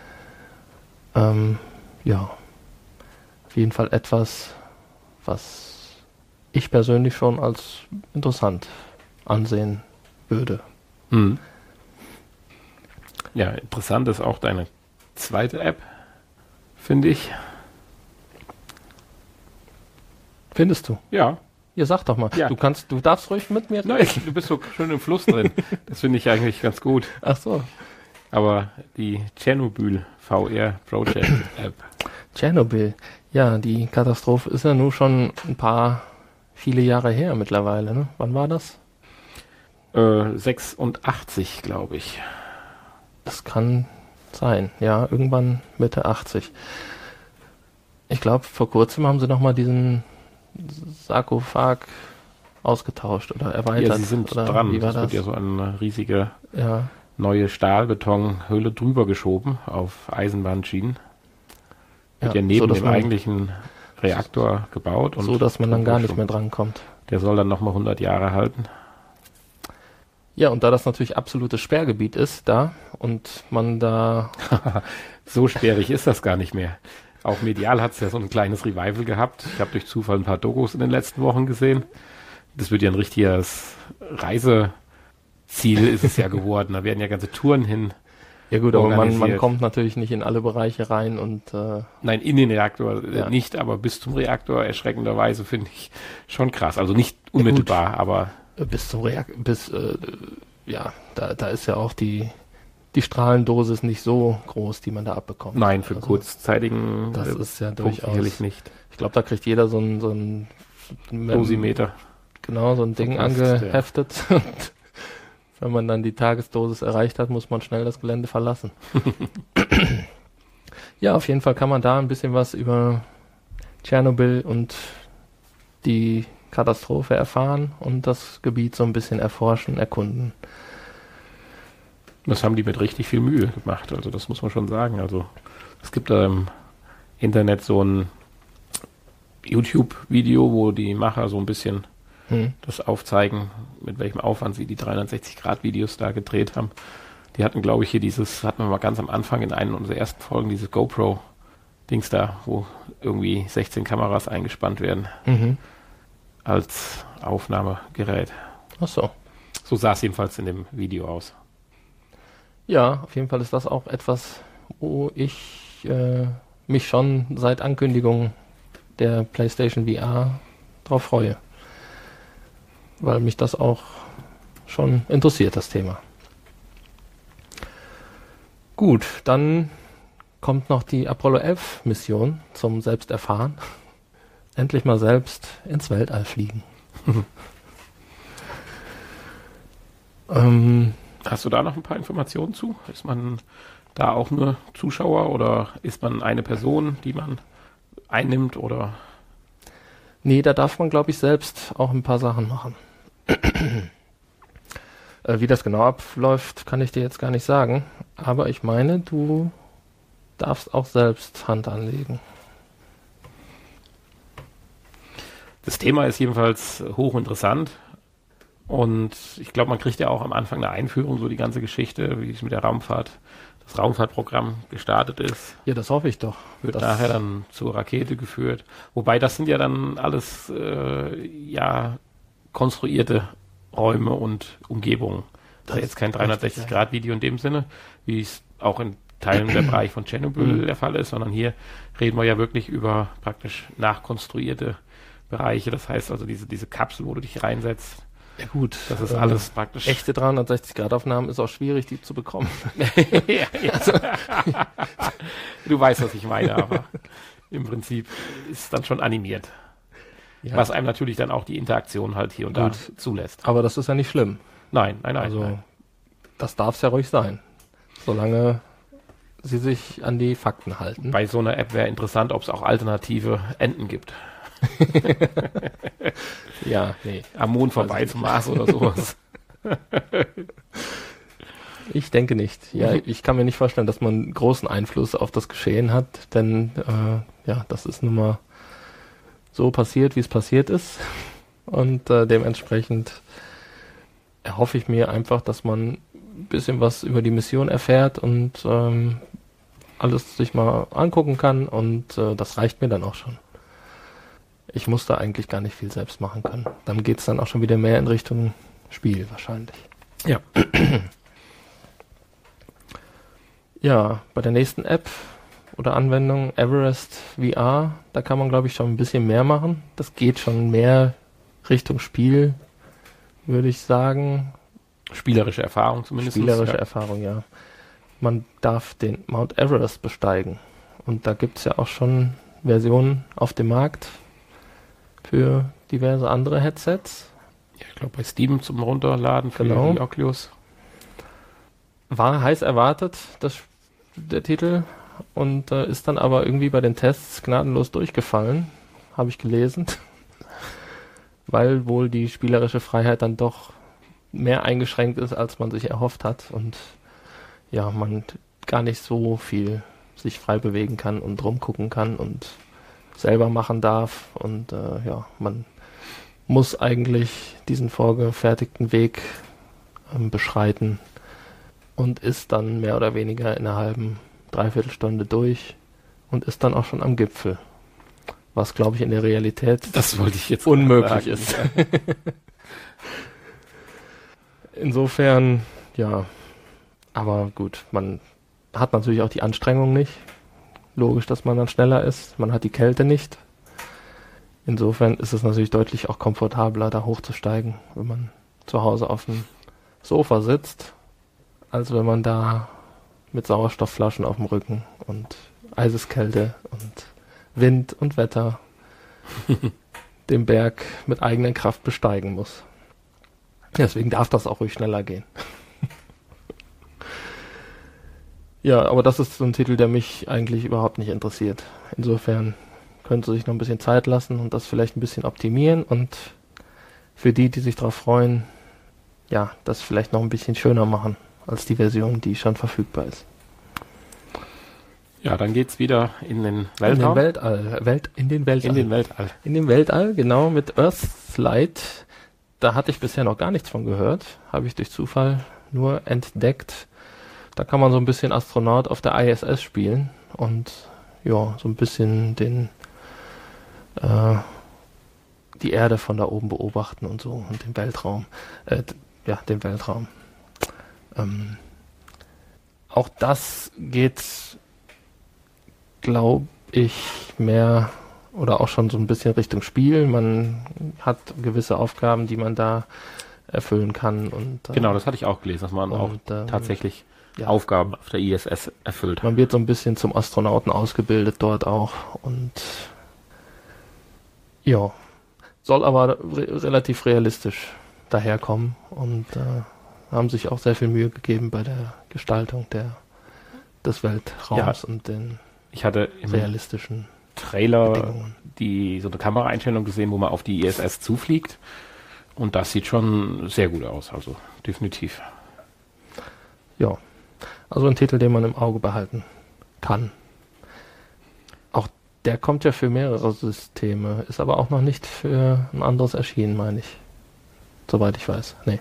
Ja, auf jeden Fall etwas, was ich persönlich schon als interessant ansehen würde. Mhm. Ja, interessant ist auch deine zweite App, finde ich. Findest du? Ja. Ja, sag doch mal. Ja. Du darfst ruhig mit mir reden. Nein, du bist so schön im Fluss drin. Das finde ich eigentlich ganz gut. Ach so. Aber die Tschernobyl VR Project App. Tschernobyl. Ja, die Katastrophe ist ja nun schon viele Jahre her mittlerweile, ne? Wann war das? 86, glaube ich. Das kann sein, ja, irgendwann Mitte 80. Ich glaube, vor kurzem haben sie nochmal diesen Sarkophag ausgetauscht oder erweitert. Ja, sie sind oder dran. Wie war das wird ja so eine riesige Ja, neue Stahlbetonhöhle drüber geschoben auf Eisenbahnschienen. Wird ja neben so, dass dem man- eigentlichen Reaktor gebaut. Und so dass man dann gar nicht mehr drankommt. Der soll dann nochmal 100 Jahre halten. Ja, und da das natürlich absolutes Sperrgebiet ist da und man da... So sperrig ist das gar nicht mehr. Auch medial hat es ja so ein kleines Revival gehabt. Ich habe durch Zufall ein paar Dokus in den letzten Wochen gesehen. Das wird ja ein richtiges Reiseziel ist es ja geworden. Da werden ja ganze Touren hin. Ja gut, aber man organisiert. kommt natürlich nicht in alle Bereiche rein und... Nein, in den Reaktor Ja. nicht, aber bis zum Reaktor erschreckenderweise finde ich schon krass. Also nicht unmittelbar, aber bis zum da ist ja auch die Strahlendosis nicht so groß, die man da abbekommt. nein, für Also, kurzzeitigen das ist ja Punkt durchaus... sicherlich nicht. Ich glaube, da kriegt jeder so ein Dosimeter. Genau, so ein Ding Passt, angeheftet. Und wenn man dann die Tagesdosis erreicht hat, muss man schnell das Gelände verlassen. Ja, auf jeden Fall kann man da ein bisschen was über Tschernobyl und die Katastrophe erfahren und das Gebiet so ein bisschen erforschen, erkunden. Das haben die mit richtig viel Mühe gemacht, also das muss man schon sagen. Also es gibt da im Internet so ein YouTube-Video, wo die Macher so ein bisschen das aufzeigen, mit welchem Aufwand sie die 360-Grad-Videos da gedreht haben. Die hatten, glaube ich, hier hatten wir mal ganz am Anfang in einer unserer ersten Folgen, dieses GoPro-Dings da, wo irgendwie 16 Kameras eingespannt werden als Aufnahmegerät. Ach so. So sah es jedenfalls in dem Video aus. Ja, auf jeden Fall ist das auch etwas, wo ich mich schon seit Ankündigung der PlayStation VR drauf freue. Weil mich das auch schon interessiert, das Thema. Gut, dann kommt noch die Apollo 11 Mission zum Selbsterfahren. Endlich mal selbst ins Weltall fliegen. Hast du da noch ein paar Informationen zu? Ist man da auch nur Zuschauer oder ist man eine Person, die man einnimmt oder? Nee, da darf man, glaube ich, selbst auch ein paar Sachen machen. Wie das genau abläuft, kann ich dir jetzt gar nicht sagen. Aber ich meine, du darfst auch selbst Hand anlegen. Das Thema ist jedenfalls hochinteressant und ich glaube, man kriegt ja auch am Anfang eine Einführung, so die ganze Geschichte, wie es mit der Raumfahrt, das Raumfahrtprogramm gestartet ist. Ja, das hoffe ich doch. Wird nachher dann zur Rakete geführt. Wobei das sind ja dann alles konstruierte Räume und Umgebungen. Das ist jetzt kein 360-Grad-Video in dem Sinne, wie es auch in Teilen der Bereich von Tschernobyl der Fall ist, sondern hier reden wir ja wirklich über praktisch nachkonstruierte Bereiche. Das heißt also diese Kapsel, wo du dich reinsetzt. Ja gut, das ist alles praktisch. Echte 360-Grad-Aufnahmen ist auch schwierig, die zu bekommen. Ja. Also. Du weißt, was ich meine, aber im Prinzip ist es dann schon animiert. Ja. Was einem natürlich dann auch die Interaktion halt hier und da zulässt. Aber das ist ja nicht schlimm. Nein. Also das darf es ja ruhig sein, solange sie sich an die Fakten halten. Bei so einer App wäre interessant, ob es auch alternative Enden gibt. Ja, nee. Am Mond vorbei zum Mars oder sowas. Ich denke nicht. Ja, ich kann mir nicht vorstellen, dass man großen Einfluss auf das Geschehen hat, denn das ist nun mal so passiert, wie es passiert ist. Und dementsprechend erhoffe ich mir einfach, dass man ein bisschen was über die Mission erfährt und alles sich mal angucken kann und das reicht mir dann auch schon. Ich muss da eigentlich gar nicht viel selbst machen können. Dann geht es dann auch schon wieder mehr in Richtung Spiel wahrscheinlich. Ja. Ja, bei der nächsten App oder Anwendung, Everest VR, da kann man, glaube ich, schon ein bisschen mehr machen. Das geht schon mehr Richtung Spiel, würde ich sagen. Spielerische Erfahrung zumindest. Spielerische Erfahrung, ja. Man darf den Mount Everest besteigen. Und da gibt es ja auch schon Versionen auf dem Markt für diverse andere Headsets. Ja, ich glaube bei Steam zum Runterladen für die Oculus. War heiß erwartet, der Titel, und ist dann aber irgendwie bei den Tests gnadenlos durchgefallen, habe ich gelesen, weil wohl die spielerische Freiheit dann doch mehr eingeschränkt ist, als man sich erhofft hat und ja, man gar nicht so viel sich frei bewegen kann und rumgucken kann und selber machen darf und man muss eigentlich diesen vorgefertigten Weg beschreiten und ist dann mehr oder weniger in einer halben, Dreiviertelstunde durch und ist dann auch schon am Gipfel. Was, glaube ich, in der Realität das wollte ich jetzt unmöglich ist. Insofern, ja, aber gut, man hat natürlich auch die Anstrengung nicht. Logisch, dass man dann schneller ist. Man hat die Kälte nicht. Insofern ist es natürlich deutlich auch komfortabler, da hochzusteigen, wenn man zu Hause auf dem Sofa sitzt, als wenn man da mit Sauerstoffflaschen auf dem Rücken und Eiseskälte und Wind und Wetter den Berg mit eigener Kraft besteigen muss. Deswegen darf das auch ruhig schneller gehen. Ja, aber das ist so ein Titel, der mich eigentlich überhaupt nicht interessiert. Insofern können Sie sich noch ein bisschen Zeit lassen und das vielleicht ein bisschen optimieren und für die sich darauf freuen, ja, das vielleicht noch ein bisschen schöner machen als die Version, die schon verfügbar ist. Ja, dann geht's wieder in den Weltraum. In den Weltall, genau, mit Earthflight. Da hatte ich bisher noch gar nichts von gehört. Habe ich durch Zufall nur entdeckt. Da kann man so ein bisschen Astronaut auf der ISS spielen und ja, so ein bisschen die Erde von da oben beobachten und so und den Weltraum. Den Weltraum. Auch das geht, glaube ich, mehr oder auch schon so ein bisschen Richtung Spiel. Man hat gewisse Aufgaben, die man da erfüllen kann. Und genau, das hatte ich auch gelesen, dass man auch tatsächlich Aufgaben auf der ISS erfüllt. Man wird so ein bisschen zum Astronauten ausgebildet dort auch und ja, soll aber relativ realistisch daherkommen und haben sich auch sehr viel Mühe gegeben bei der Gestaltung des Weltraums und den Ich hatte im realistischen Trailer Bedingungen. so eine Kameraeinstellung gesehen, wo man auf die ISS zufliegt. Und das sieht schon sehr gut aus, also definitiv. Ja, also ein Titel, den man im Auge behalten kann. Auch der kommt ja für mehrere Systeme, ist aber auch noch nicht für ein anderes erschienen, meine ich. Soweit ich weiß. Nee.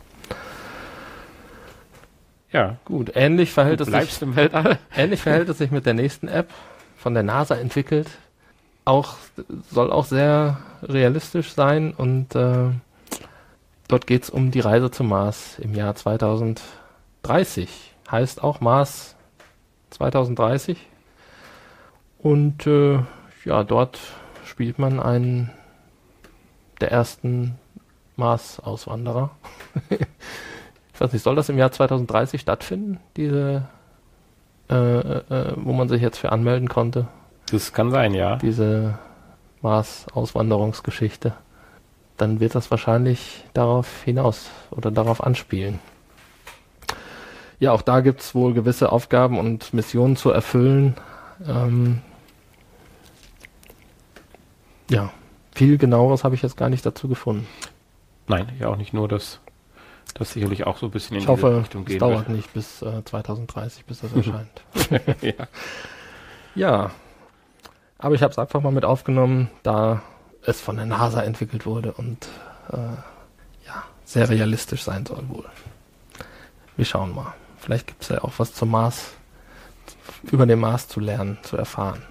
Ja, Gut, ähnlich verhält du es bleibst sich. im Weltall. Ähnlich verhält es sich mit der nächsten App, von der NASA entwickelt. Soll auch sehr realistisch sein und dort geht es um die Reise zum Mars im Jahr 2030. Heißt auch Mars 2030. Und dort spielt man einen der ersten Mars-Auswanderer. Ich weiß nicht, soll das im Jahr 2030 stattfinden, wo man sich jetzt für anmelden konnte? Das kann sein, ja. Diese Mars-Auswanderungsgeschichte. Dann wird das wahrscheinlich darauf hinaus oder darauf anspielen. Ja, auch da gibt es wohl gewisse Aufgaben und Missionen zu erfüllen. Viel Genaueres habe ich jetzt gar nicht dazu gefunden. Nein, ja auch nicht, nur das sicherlich auch so ein bisschen in Ich diese hoffe, Richtung es geht. dauert nicht bis 2030, bis das erscheint. Ja. Ja, aber ich habe es einfach mal mit aufgenommen, da es von der NASA entwickelt wurde und sehr realistisch sein soll wohl. Wir schauen mal. Vielleicht gibt es ja auch was zum Mars, über den Mars zu lernen, zu erfahren.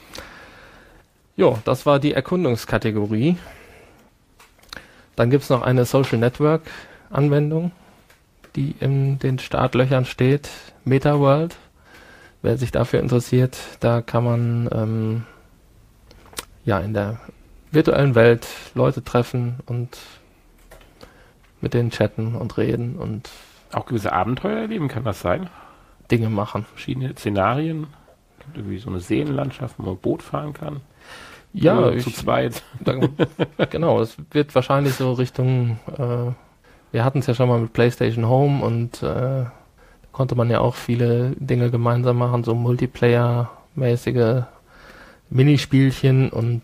Jo, das war die Erkundungskategorie. Dann gibt es noch eine Social Network Anwendung, die in den Startlöchern steht, MetaWorld. Wer sich dafür interessiert, da kann man in der virtuellen Welt Leute treffen und mit denen chatten und reden und Auch gewisse Abenteuer erleben, kann das sein? Dinge machen. Verschiedene Szenarien, gibt irgendwie so eine Seenlandschaft, wo man Boot fahren kann. Ja, Oder zu zweit. Genau, es wird wahrscheinlich so Richtung, wir hatten es ja schon mal mit PlayStation Home und konnte man ja auch viele Dinge gemeinsam machen, so Multiplayer-mäßige Minispielchen und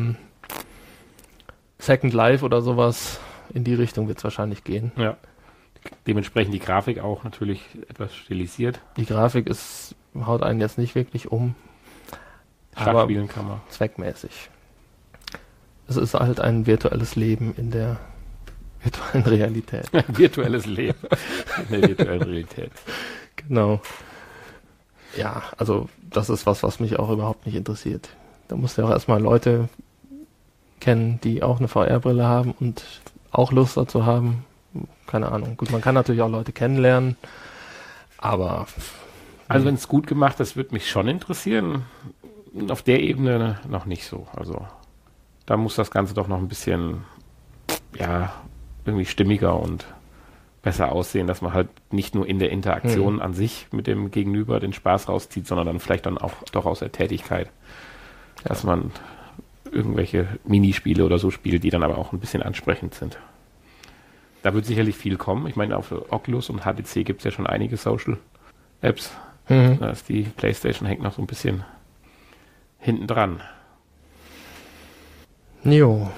Second Life oder sowas. In die Richtung wird es wahrscheinlich gehen. Ja. Dementsprechend die Grafik auch natürlich etwas stilisiert. Die Grafik haut einen jetzt nicht wirklich um, Schach aber spielen kann man. zweckmäßig. Es ist halt ein virtuelles Leben in der virtuellen Realität. Virtuelles Leben in der virtuellen Realität. Genau. Ja, also das ist was mich auch überhaupt nicht interessiert. Da musst du ja auch erstmal Leute kennen, die auch eine VR-Brille haben und auch Lust dazu haben. Keine Ahnung. Gut, man kann natürlich auch Leute kennenlernen, aber Also wenn es gut gemacht ist, würde mich schon interessieren. Auf der Ebene noch nicht so. Also da muss das Ganze doch noch ein bisschen, irgendwie stimmiger und besser aussehen, dass man halt nicht nur in der Interaktion an sich mit dem Gegenüber den Spaß rauszieht, sondern dann vielleicht dann auch doch aus der Tätigkeit, dass man irgendwelche Minispiele oder so spielt, die dann aber auch ein bisschen ansprechend sind. Da wird sicherlich viel kommen. Ich meine, auf Oculus und HTC gibt es ja schon einige Social-Apps. Da ist die PlayStation hängt noch so ein bisschen hinten dran. Jo.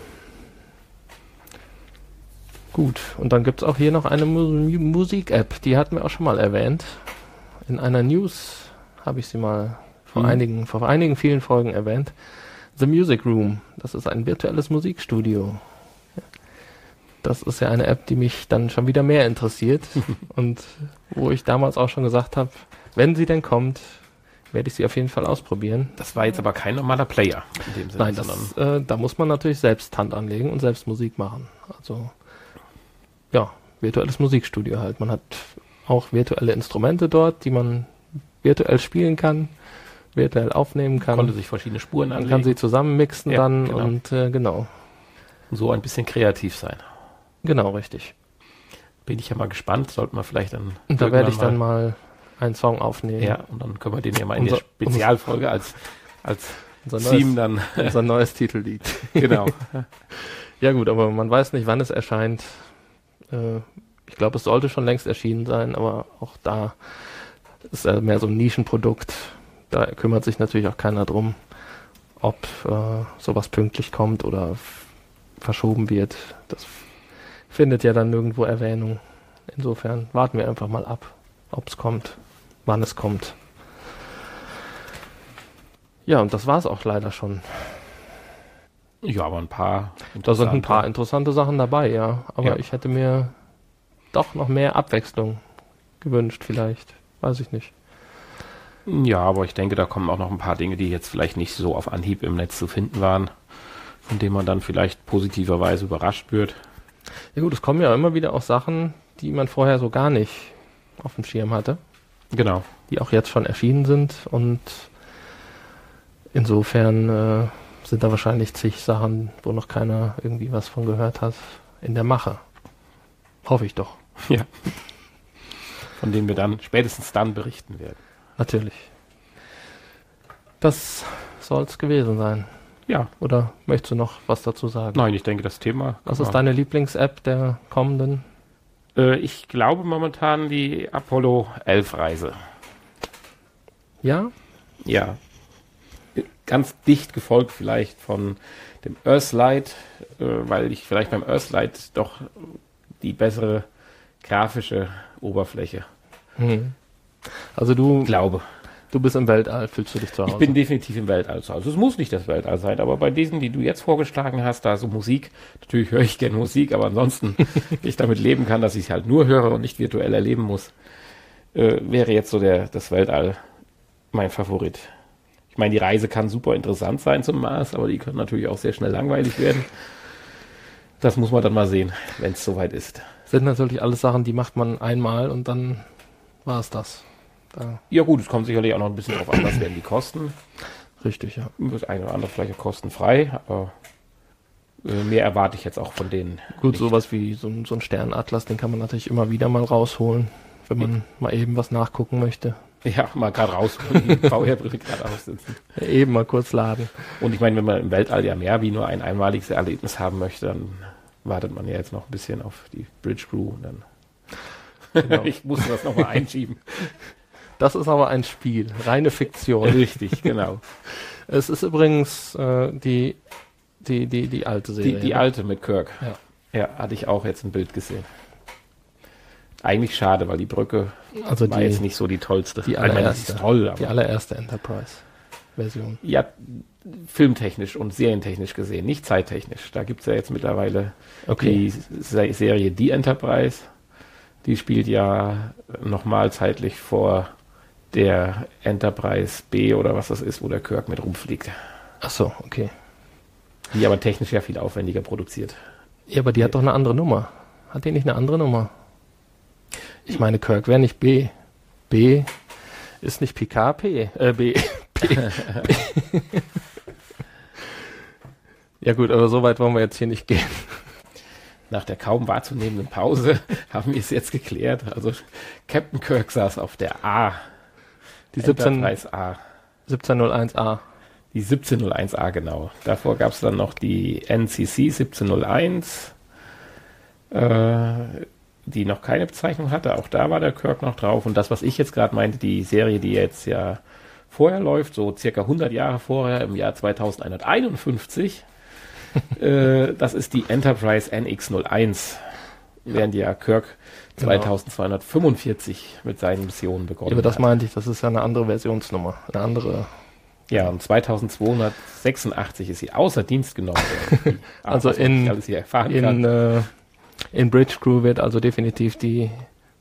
Gut, und dann gibt es auch hier noch eine Musik-App, die hatten wir auch schon mal erwähnt. In einer News habe ich sie mal vor einigen vielen Folgen erwähnt. The Music Room, das ist ein virtuelles Musikstudio. Das ist ja eine App, die mich dann schon wieder mehr interessiert und wo ich damals auch schon gesagt habe, wenn sie denn kommt, werde ich sie auf jeden Fall ausprobieren. Das war jetzt aber kein normaler Player in dem Sinne. Nein, da muss man natürlich selbst Hand anlegen und selbst Musik machen. Also ja, virtuelles Musikstudio halt. Man hat auch virtuelle Instrumente dort, die man virtuell spielen kann, virtuell aufnehmen kann. Konnte sich verschiedene Spuren Man anlegen. kann sie zusammenmixen dann genau. und genau. So ein bisschen kreativ sein. Genau, richtig. Bin ich ja mal gespannt. Sollten wir vielleicht dann Und da werde ich dann mal einen Song aufnehmen. Ja, und dann können wir den ja mal in der Unser- Spezialfolge als Unser Theme dann. unser neues Titellied. Genau. Ja gut, aber man weiß nicht, wann es erscheint. Ich glaube, es sollte schon längst erschienen sein, aber auch da Das ist ja mehr so ein Nischenprodukt. Da kümmert sich natürlich auch keiner drum, ob sowas pünktlich kommt oder verschoben wird. Das findet ja dann nirgendwo Erwähnung. Insofern warten wir einfach mal ab, ob es kommt, wann es kommt. Ja, und das war es auch leider schon. Ja, aber ein paar. Da sind ein paar interessante Sachen dabei, ja. Aber ich hätte mir doch noch mehr Abwechslung gewünscht, vielleicht. Weiß ich nicht. Ja, aber ich denke, da kommen auch noch ein paar Dinge, die jetzt vielleicht nicht so auf Anhieb im Netz zu finden waren, von denen man dann vielleicht positiverweise überrascht wird. Ja gut, es kommen ja immer wieder auch Sachen, die man vorher so gar nicht auf dem Schirm hatte. Genau. Die auch jetzt schon erschienen sind und insofern sind da wahrscheinlich zig Sachen, wo noch keiner irgendwie was von gehört hat, in der Mache. Hoffe ich doch. Ja. Von denen wir dann spätestens dann berichten werden. Natürlich. Das soll es gewesen sein. Ja. Oder möchtest du noch was dazu sagen? Nein, ich denke, das Thema... Was ist deine Lieblings-App der kommenden? Ich glaube momentan die Apollo 11 Reise. Ja? Ja. Ganz dicht gefolgt vielleicht von dem Earthlight, weil ich vielleicht beim Earthlight doch die bessere grafische Oberfläche Also du bist im Weltall, fühlst du dich zu Hause? Ich bin definitiv im Weltall zu Hause. Also es muss nicht das Weltall sein, aber bei diesen, die du jetzt vorgeschlagen hast, da so Musik, natürlich höre ich gerne Musik, aber ansonsten ich damit leben kann, dass ich es halt nur höre und nicht virtuell erleben muss, wäre jetzt so das Weltall mein Favorit. Ich meine, die Reise kann super interessant sein zum Mars, aber die können natürlich auch sehr schnell langweilig werden. Das muss man dann mal sehen, wenn es soweit ist. Sind natürlich alles Sachen, die macht man einmal und dann war es das. Ja gut, es kommt sicherlich auch noch ein bisschen drauf an, was werden die Kosten. Richtig, ja. Das eine oder andere vielleicht auch kostenfrei, aber mehr erwarte ich jetzt auch von denen. Gut, nicht. Sowas wie so ein Sternatlas, den kann man natürlich immer wieder mal rausholen, wenn man mal eben was nachgucken möchte. Ja, mal gerade rausholen, die VR-Brille gerade aufsitzen. Eben mal kurz laden. Und ich meine, wenn man im Weltall ja mehr wie nur ein einmaliges Erlebnis haben möchte, dann wartet man ja jetzt noch ein bisschen auf die Bridge Crew und dann genau. Ich muss das nochmal einschieben. Das ist aber ein Spiel, reine Fiktion. Richtig, genau. Es ist übrigens die alte Serie. Die alte mit Kirk. Ja. Ja, hatte ich auch jetzt ein Bild gesehen. Eigentlich schade, weil die Brücke war jetzt nicht so die tollste. Die allererste, die ist toll, aber die allererste Enterprise-Version. Ja, filmtechnisch und serientechnisch gesehen, nicht zeittechnisch. Da gibt es ja jetzt mittlerweile die Serie The Enterprise. Die spielt ja nochmal zeitlich vor der Enterprise B oder was das ist, wo der Kirk mit rumfliegt. Ach so, okay. Die aber technisch ja viel aufwendiger produziert. Ja, aber die hat doch eine andere Nummer. Hat die nicht eine andere Nummer? Ich meine, Kirk wäre nicht B. B ist nicht Picard P. B. Ja gut, aber so weit wollen wir jetzt hier nicht gehen. Nach der kaum wahrzunehmenden Pause haben wir es jetzt geklärt. Also Captain Kirk saß auf der A. Die Enterprise A. 1701A. Die 1701A, genau. Davor gab es dann noch die NCC 1701, die noch keine Bezeichnung hatte. Auch da war der Kirk noch drauf. Und das, was ich jetzt gerade meinte, die Serie, die jetzt ja vorher läuft, so circa 100 Jahre vorher, im Jahr 2151, das ist die Enterprise NX-01, während ja Kirk 2245 mit seinen Missionen begonnen hat. Aber das meinte ich, das ist ja eine andere Versionsnummer, eine andere. Ja, und 2286 ist sie außer Dienst genommen worden. Also in Bridge Crew wird also definitiv die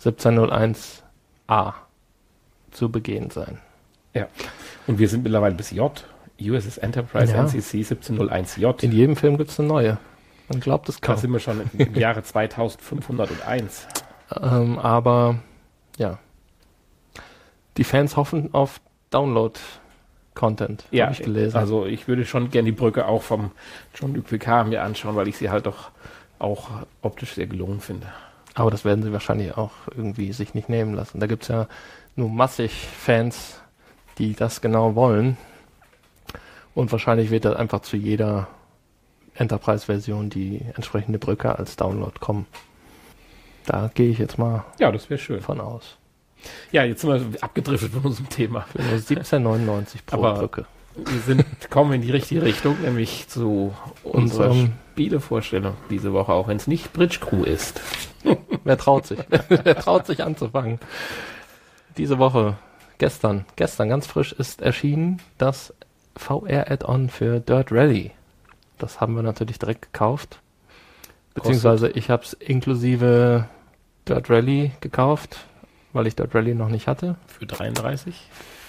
1701A zu begehen sein. Ja, und wir sind mittlerweile bis J. USS Enterprise NCC 1701J. In jedem Film gibt es eine neue. Man glaubt es kaum. Da sind wir schon im Jahre 2501. Aber ja, die Fans hoffen auf Download-Content, ja, habe ich gelesen. Also ich würde schon gerne die Brücke auch vom Jean-Luc Picard mir anschauen, weil ich sie halt doch auch optisch sehr gelungen finde. Aber das werden sie wahrscheinlich auch irgendwie sich nicht nehmen lassen. Da gibt es ja nur massig Fans, die das genau wollen. Und wahrscheinlich wird das einfach zu jeder Enterprise-Version die entsprechende Brücke als Download kommen. Da gehe ich jetzt mal das wäre schön von aus. Ja, jetzt sind wir abgedriftet von unserem Thema. Für nur 17,99 pro Aber Brücke. Wir kommen in die richtige Richtung, nämlich zu unserer Spielevorstellung diese Woche, auch wenn es nicht Bridge Crew ist. Wer traut sich? Wer traut sich anzufangen? Diese Woche, gestern ganz frisch ist erschienen das VR-Add-on für Dirt Rally. Das haben wir natürlich direkt gekauft. Beziehungsweise ich habe es inklusive Dirt Rally gekauft, weil ich Dirt Rally noch nicht hatte. Für 33?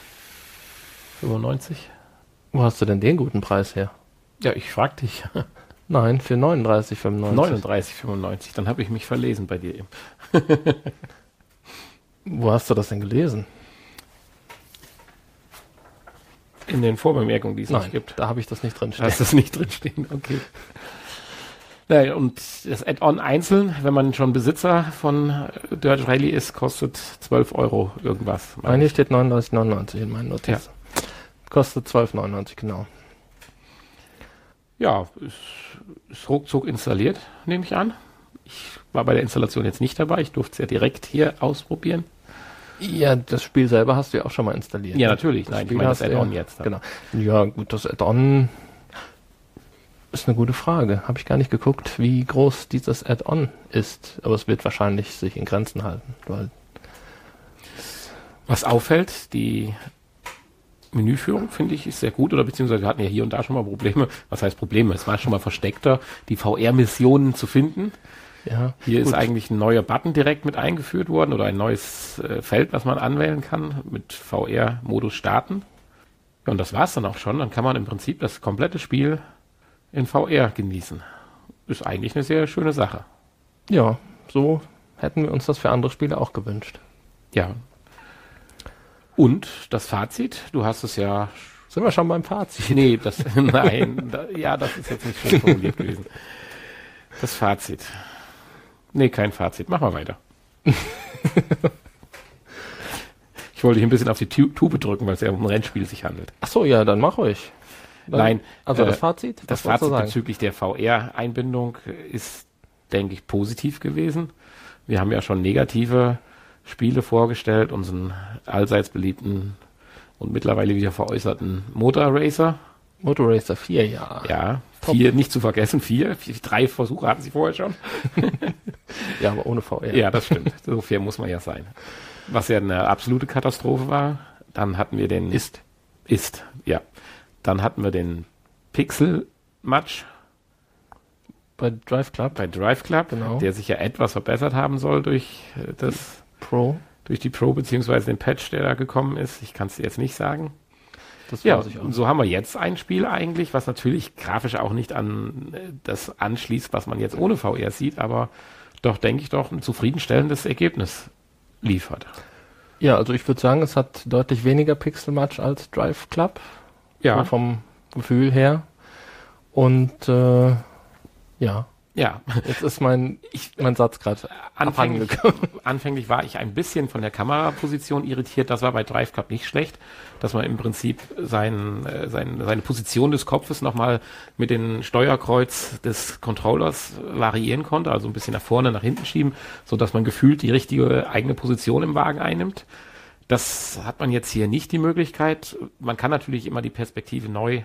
95? Wo hast du denn den guten Preis her? Ja, ich frag dich. Nein, für 39,95. 39,95. Dann habe ich mich verlesen bei dir eben. Wo hast du das denn gelesen? In den Vorbemerkungen, die es nicht gibt. Da habe ich das nicht drin stehen. Hast du es nicht drin stehen? Okay. Naja, und das Add-on einzeln, wenn man schon Besitzer von Dirt Rally ist, kostet 12 Euro irgendwas. Nein, hier steht 39,99 in meinen Notizen. Ja. Kostet 12,99, genau. Ja, ist ruckzuck installiert, nehme ich an. Ich war bei der Installation jetzt nicht dabei. Ich durfte es ja direkt hier ausprobieren. Ja, das Spiel selber hast du ja auch schon mal installiert. Ja, natürlich. Nein, ich meine das Add-on jetzt. Genau. Ja, gut, das Add-on ist eine gute Frage. Habe ich gar nicht geguckt, wie groß dieses Add-on ist. Aber es wird wahrscheinlich sich in Grenzen halten. Weil was auffällt, die Menüführung, finde ich, ist sehr gut. Oder beziehungsweise wir hatten ja hier und da schon mal Probleme. Was heißt Probleme? Es war schon mal versteckter, die VR-Missionen zu finden. Ja, hier ist eigentlich ein neuer Button direkt mit eingeführt worden oder ein neues Feld, was man anwählen kann, mit VR-Modus starten. Ja, und das war's dann auch schon. Dann kann man im Prinzip das komplette Spiel in VR genießen. Ist eigentlich eine sehr schöne Sache. Ja, so hätten wir uns das für andere Spiele auch gewünscht. Ja. Und das Fazit, du hast es ja... Sind wir schon beim Fazit? Nee, das ist jetzt nicht schön formuliert gewesen. Das Fazit. Nee, kein Fazit. Mach mal weiter. Ich wollte dich ein bisschen auf die Tube drücken, weil es ja um ein Rennspiel sich handelt. Ach so, ja, dann mach ruhig. Nein. Also das Fazit? Das Fazit bezüglich der VR-Einbindung ist, denke ich, positiv gewesen. Wir haben ja schon negative Spiele vorgestellt, unseren allseits beliebten und mittlerweile wieder veräußerten Motor Racer. Motor Racer 4, ja. Ja, 4, nicht zu vergessen, 4. 3 Versuche hatten sie vorher schon. Ja, aber ohne VR. Ja, das stimmt. So fair muss man ja sein. Was ja eine absolute Katastrophe war. Dann hatten wir den... Ja. Dann hatten wir den Pixel-Match. Bei Drive Club. Genau. Der sich ja etwas verbessert haben soll durch das... Durch die Pro, beziehungsweise den Patch, der da gekommen ist. Ich kann es dir jetzt nicht sagen. Das ja, weiß ich auch. Und so haben wir jetzt ein Spiel eigentlich, was natürlich grafisch auch nicht an das anschließt, was man jetzt ohne VR sieht, aber doch, denke ich, doch ein zufriedenstellendes Ergebnis liefert. Ja, also ich würde sagen, es hat deutlich weniger Pixel-Match als Drive Club. Ja. So vom Gefühl her. Und ja. Ja. Jetzt ist mein Satz gerade anfänglich war ich ein bisschen von der Kameraposition irritiert. Das war bei Drive Club nicht schlecht, dass man im Prinzip seine Position des Kopfes nochmal mit dem Steuerkreuz des Controllers variieren konnte, also ein bisschen nach vorne, nach hinten schieben, so dass man gefühlt die richtige eigene Position im Wagen einnimmt. Das hat man jetzt hier nicht die Möglichkeit. Man kann natürlich immer die Perspektive neu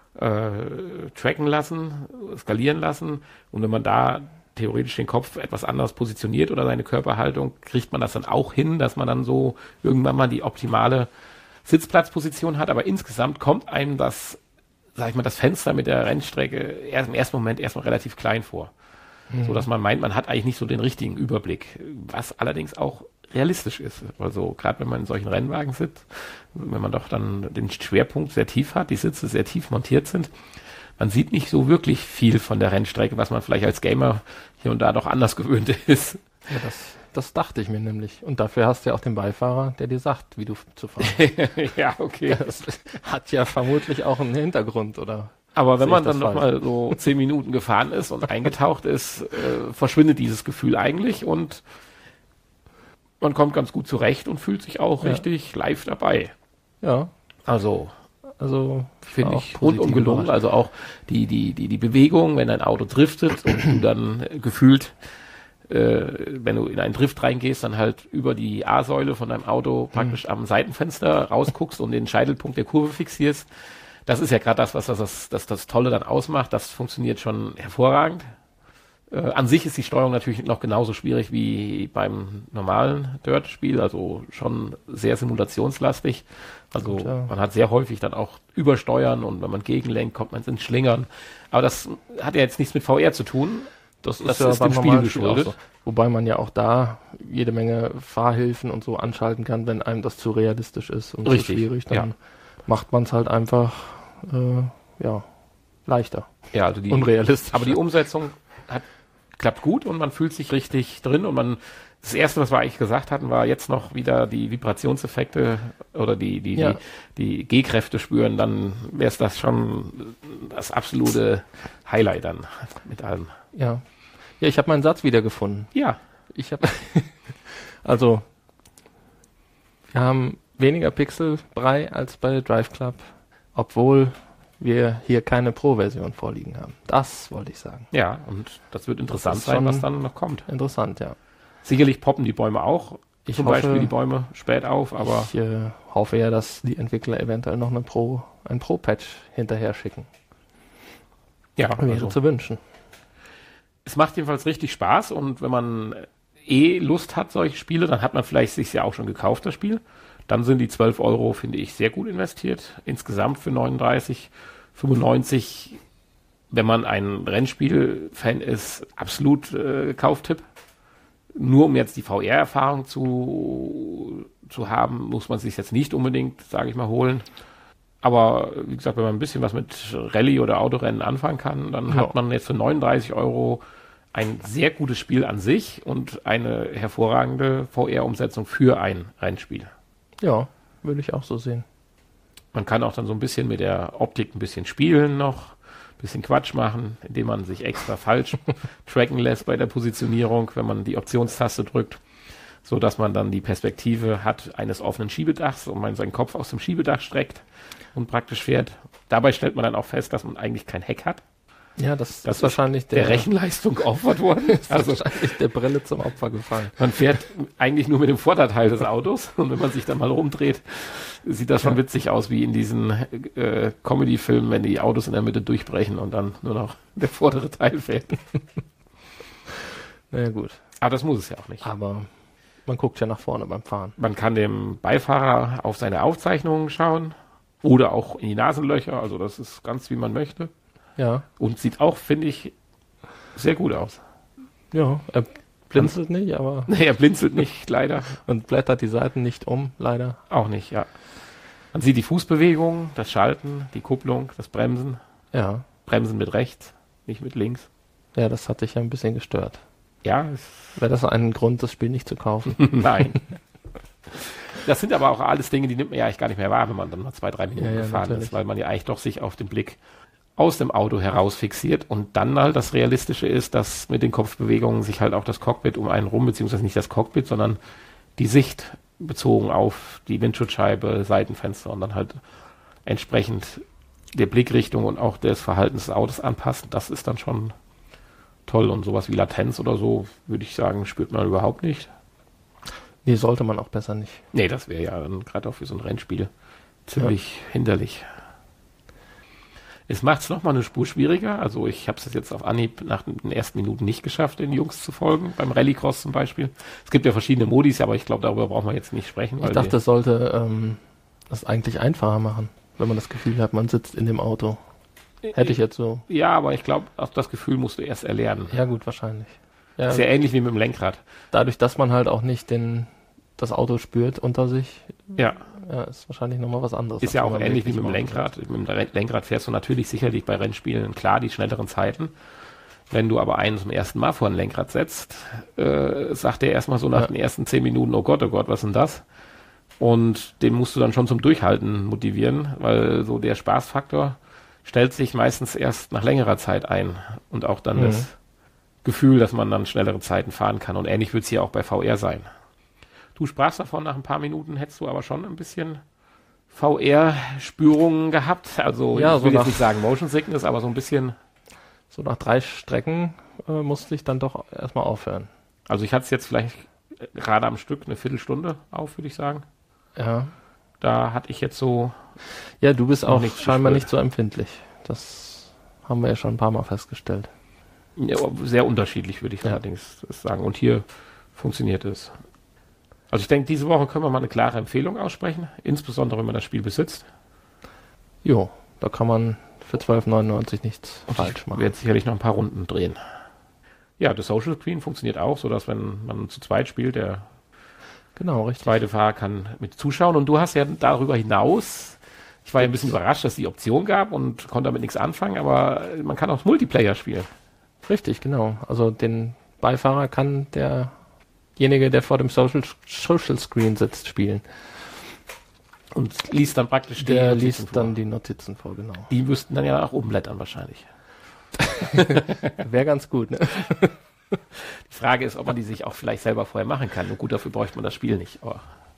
tracken lassen, skalieren lassen, und wenn man da theoretisch den Kopf etwas anders positioniert oder seine Körperhaltung, kriegt man das dann auch hin, dass man dann so irgendwann mal die optimale Sitzplatzposition hat, aber insgesamt kommt einem das, sag ich mal, das Fenster mit der Rennstrecke im ersten Moment erstmal relativ klein vor, so dass man meint, man hat eigentlich nicht so den richtigen Überblick, was allerdings auch realistisch ist. Also gerade wenn man in solchen Rennwagen sitzt, wenn man doch dann den Schwerpunkt sehr tief hat, die Sitze sehr tief montiert sind, man sieht nicht so wirklich viel von der Rennstrecke, was man vielleicht als Gamer hier und da doch anders gewöhnt ist. Ja, das dachte ich mir nämlich. Und dafür hast du ja auch den Beifahrer, der dir sagt, wie du zu fahren. Ja, okay. Das hat ja vermutlich auch einen Hintergrund, oder? Aber wenn man dann nochmal so 10 Minuten gefahren ist und eingetaucht ist, verschwindet dieses Gefühl eigentlich und man kommt ganz gut zurecht und fühlt sich auch richtig live dabei. Ja. Also finde ich rundum gelungen. Überrascht. Also auch die Bewegung, wenn ein Auto driftet und du dann gefühlt wenn du in einen Drift reingehst, dann halt über die A-Säule von deinem Auto praktisch am Seitenfenster rausguckst und den Scheitelpunkt der Kurve fixierst. Das ist ja gerade das, was das Tolle dann ausmacht. Das funktioniert schon hervorragend. An sich ist die Steuerung natürlich noch genauso schwierig wie beim normalen Dirt-Spiel, also schon sehr simulationslastig. Also man hat sehr häufig dann auch Übersteuern und wenn man gegenlenkt, kommt man ins Schlingern. Aber das hat ja jetzt nichts mit VR zu tun. Das ist ja dem Spiel geschuldet. So. Wobei man ja auch da jede Menge Fahrhilfen und so anschalten kann, wenn einem das zu realistisch ist und richtig, zu schwierig, dann macht man es halt einfach leichter. Ja, also unrealistisch. Aber die Umsetzung klappt gut und man fühlt sich richtig drin und das erste, was wir eigentlich gesagt hatten, war jetzt noch wieder die Vibrationseffekte oder die G-Kräfte spüren, dann wäre es das schon das absolute Highlight dann mit allem. Ja, ich habe meinen Satz wiedergefunden. Ja. Also, wir haben weniger Pixelbrei als bei Drive Club, obwohl wir hier keine Pro-Version vorliegen haben. Das wollte ich sagen. Ja, und das wird interessant sein, was dann noch kommt. Interessant, ja. Sicherlich poppen die Bäume auch. Zum Beispiel die Bäume spät auf, aber... Ich hoffe ja, dass die Entwickler eventuell noch ein Pro-Patch hinterher schicken. Ja, wäre zu wünschen. Es macht jedenfalls richtig Spaß und wenn man Lust hat, solche Spiele, dann hat man vielleicht sich ja auch schon gekauft, das Spiel. Dann sind die 12 Euro, finde ich, sehr gut investiert. Insgesamt für 39,95, wenn man ein Rennspiel-Fan ist, absolut Kauftipp. Nur um jetzt die VR-Erfahrung zu haben, muss man sich jetzt nicht unbedingt, sage ich mal, holen. Aber wie gesagt, wenn man ein bisschen was mit Rallye oder Autorennen anfangen kann, dann hat man jetzt für 39 Euro ein sehr gutes Spiel an sich und eine hervorragende VR-Umsetzung für ein Rennspiel. Ja, würde ich auch so sehen. Man kann auch dann so ein bisschen mit der Optik ein bisschen spielen noch, ein bisschen Quatsch machen, indem man sich extra falsch tracken lässt bei der Positionierung, wenn man die Optionstaste drückt, so dass man dann die Perspektive hat eines offenen Schiebedachs und man seinen Kopf aus dem Schiebedach streckt und praktisch fährt. Dabei stellt man dann auch fest, dass man eigentlich kein Heck hat. Ja, das ist wahrscheinlich der Rechenleistung geopfert worden. Also wahrscheinlich der Brille zum Opfer gefallen. Man fährt eigentlich nur mit dem Vorderteil des Autos und wenn man sich dann mal rumdreht, sieht das schon witzig aus wie in diesen Comedy-Filmen, wenn die Autos in der Mitte durchbrechen und dann nur noch der vordere Teil fährt. Na ja, gut. Aber das muss es ja auch nicht. Aber man guckt ja nach vorne beim Fahren. Man kann dem Beifahrer auf seine Aufzeichnungen schauen oder auch in die Nasenlöcher, also das ist ganz wie man möchte. Ja. Und sieht auch, finde ich, sehr gut aus. Ja, er blinzelt nicht, aber... Nee, er blinzelt nicht, leider. Und blättert die Seiten nicht um, leider. Auch nicht, ja. Man sieht die Fußbewegung, das Schalten, die Kupplung, das Bremsen. Ja. Bremsen mit rechts, nicht mit links. Ja, das hat dich ja ein bisschen gestört. Ja. Wäre das ein Grund, das Spiel nicht zu kaufen? Nein. Das sind aber auch alles Dinge, die nimmt man ja eigentlich gar nicht mehr wahr, wenn man dann mal 2-3 Minuten gefahren natürlich ist, weil man ja eigentlich doch sich auf den Blick aus dem Auto heraus fixiert und dann halt das Realistische ist, dass mit den Kopfbewegungen sich halt auch das Cockpit um einen rum, beziehungsweise nicht das Cockpit, sondern die Sicht bezogen auf die Windschutzscheibe, Seitenfenster und dann halt entsprechend der Blickrichtung und auch des Verhaltens des Autos anpassen. Das ist dann schon toll und sowas wie Latenz oder so, würde ich sagen, spürt man überhaupt nicht. Nee, sollte man auch besser nicht. Nee, das wäre ja dann gerade auch für so ein Rennspiel ziemlich hinderlich. Es macht es nochmal eine Spur schwieriger. Also ich habe es jetzt auf Anhieb nach den ersten Minuten nicht geschafft, den Jungs zu folgen, beim Rallycross zum Beispiel. Es gibt ja verschiedene Modis, aber ich glaube, darüber brauchen wir jetzt nicht sprechen. Ich dachte, das sollte das eigentlich einfacher machen, wenn man das Gefühl hat, man sitzt in dem Auto. Hätte ich jetzt so. Ja, aber ich glaube, auch das Gefühl musst du erst erlernen. Ja gut, wahrscheinlich. Ja, ist ja ähnlich wie mit dem Lenkrad. Dadurch, dass man halt auch nicht das Auto spürt unter sich. Ja. Ja, ist wahrscheinlich nochmal was anderes. Ist ja auch ähnlich wie mit dem Lenkrad. Mit dem Lenkrad fährst du natürlich sicherlich bei Rennspielen klar die schnelleren Zeiten. Wenn du aber einen zum ersten Mal vor ein Lenkrad setzt, sagt der erstmal so nach den ersten 10 Minuten, oh Gott, was ist denn das? Und den musst du dann schon zum Durchhalten motivieren, weil so der Spaßfaktor stellt sich meistens erst nach längerer Zeit ein. Und auch dann das Gefühl, dass man dann schnellere Zeiten fahren kann. Und ähnlich wird es hier auch bei VR sein. Du sprachst davon, nach ein paar Minuten hättest du aber schon ein bisschen VR-Spürungen gehabt. Also ja, ich will jetzt nicht sagen Motion Sickness, aber so ein bisschen. So nach 3 Strecken musste ich dann doch erstmal aufhören. Also ich hatte es jetzt vielleicht gerade am Stück eine Viertelstunde auf, würde ich sagen. Ja. Da hatte ich jetzt so... Ja, du bist Noch auch nichts scheinbar gespielt. nicht so empfindlich. Das haben wir ja schon ein paar Mal festgestellt. Ja, sehr unterschiedlich, würde ich allerdings sagen. Und hier funktioniert es. Also ich denke, diese Woche können wir mal eine klare Empfehlung aussprechen, insbesondere wenn man das Spiel besitzt. Jo, da kann man für 12,99 nichts falsch Ich machen. werde sicherlich noch ein paar Runden drehen. Ja, das Social Screen funktioniert auch, sodass wenn man zu zweit spielt, der Genau, richtig. zweite Fahrer kann mit zuschauen. Und du hast ja darüber hinaus, ich war ja ein bisschen überrascht, dass es die Option gab und konnte damit nichts anfangen, aber man kann auch Multiplayer spielen. Richtig, genau. Also den Beifahrer kann derjenige, der vor dem Social Screen sitzt, spielen. Und liest dann praktisch die Der Notizen liest vor. dann die Notizen vor, genau. Die müssten dann ja nach oben blättern wahrscheinlich. Wäre ganz gut, ne? Die Frage ist, ob man die sich auch vielleicht selber vorher machen kann. Und gut, dafür bräuchte man das Spiel nicht. Aber